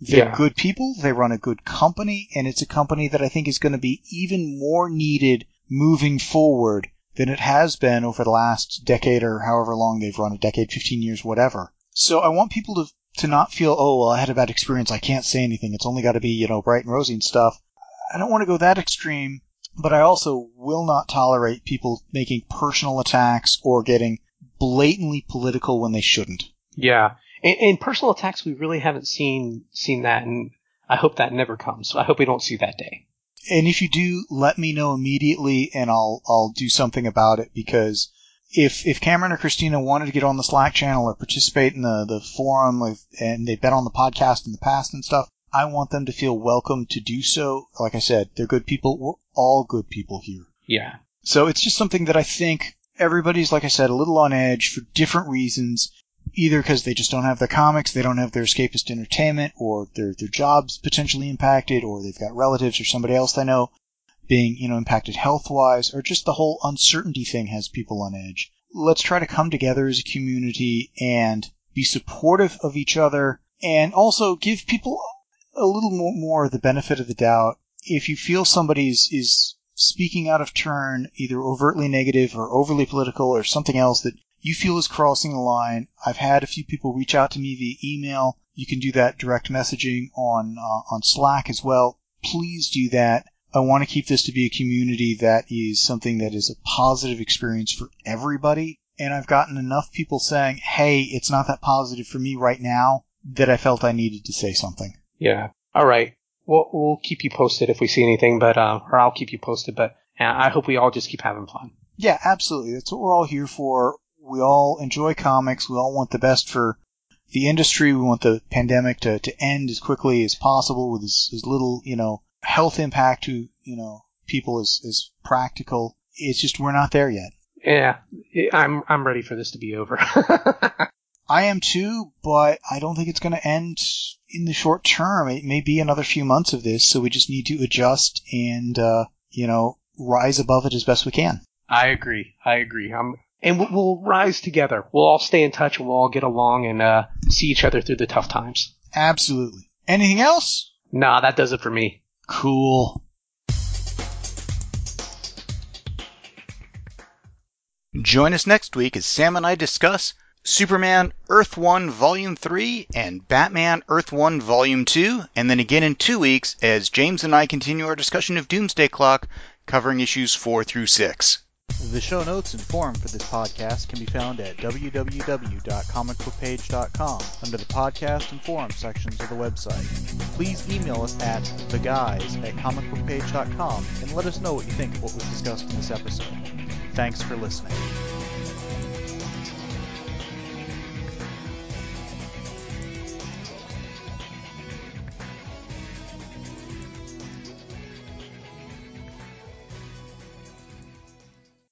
[SPEAKER 1] They're
[SPEAKER 2] Yeah.
[SPEAKER 1] good people, they run a good company, and it's a company that I think is going to be even more needed moving forward than it has been over the last decade or however long they've run, a decade, fifteen years, whatever. So I want people to to not feel, oh, well, I had a bad experience, I can't say anything, it's only got to be, you know, bright and rosy and stuff. I don't want to go that extreme, but I also will not tolerate people making personal attacks or getting blatantly political when they shouldn't.
[SPEAKER 2] Yeah. And, and personal attacks, we really haven't seen seen that, and I hope that never comes. I hope we don't see that day.
[SPEAKER 1] And if you do, let me know immediately, and I'll I'll do something about it, because if if Cameron or Christina wanted to get on the Slack channel or participate in the, the forum, with, and they've been on the podcast in the past and stuff, I want them to feel welcome to do so. Like I said, they're good people. We're all good people here.
[SPEAKER 2] Yeah.
[SPEAKER 1] So it's just something that I think everybody's, like I said, a little on edge for different reasons. Either because they just don't have their comics, they don't have their escapist entertainment, or their their jobs potentially impacted, or they've got relatives or somebody else they know being, you know, impacted health-wise, or just the whole uncertainty thing has people on edge. Let's try to come together as a community and be supportive of each other, and also give people a little more, more the benefit of the doubt. If you feel somebody is, is speaking out of turn, either overtly negative or overly political or something else that you feel is crossing the line, I've had a few people reach out to me via email. You can do that direct messaging on uh, on Slack as well. Please do that. I want to keep this to be a community that is something that is a positive experience for everybody. And I've gotten enough people saying, hey, it's not that positive for me right now, that I felt I needed to say something.
[SPEAKER 2] Yeah. All right. We'll, we'll keep you posted if we see anything, but uh, or I'll keep you posted, but uh, I hope we all just keep having fun.
[SPEAKER 1] Yeah, absolutely. That's what we're all here for. We all enjoy comics. We all want the best for the industry. We want the pandemic to, to end as quickly as possible with as, as little, you know, health impact to, you know, people as, as practical. It's just we're not there yet.
[SPEAKER 2] Yeah, I'm I'm ready for this to be over.
[SPEAKER 1] I am too, but I don't think it's going to end in the short term. It may be another few months of this, so we just need to adjust and, uh, you know, rise above it as best we can.
[SPEAKER 2] I agree. I agree. I'm. And we'll, we'll rise together. We'll all stay in touch, and we'll all get along and uh, see each other through the tough times.
[SPEAKER 1] Absolutely. Anything else?
[SPEAKER 2] Nah, that does it for me.
[SPEAKER 1] Cool. Join us next week as Sam and I discuss Superman Earth one Volume three and Batman Earth one Volume two, and then again in two weeks as James and I continue our discussion of Doomsday Clock, covering issues four through six. The show notes and forum for this podcast can be found at w w w dot comic book page dot com under the podcast and forum sections of the website. Please email us at the guys at comic book page dot com and let us know what you think of what was discussed in this episode. Thanks for listening.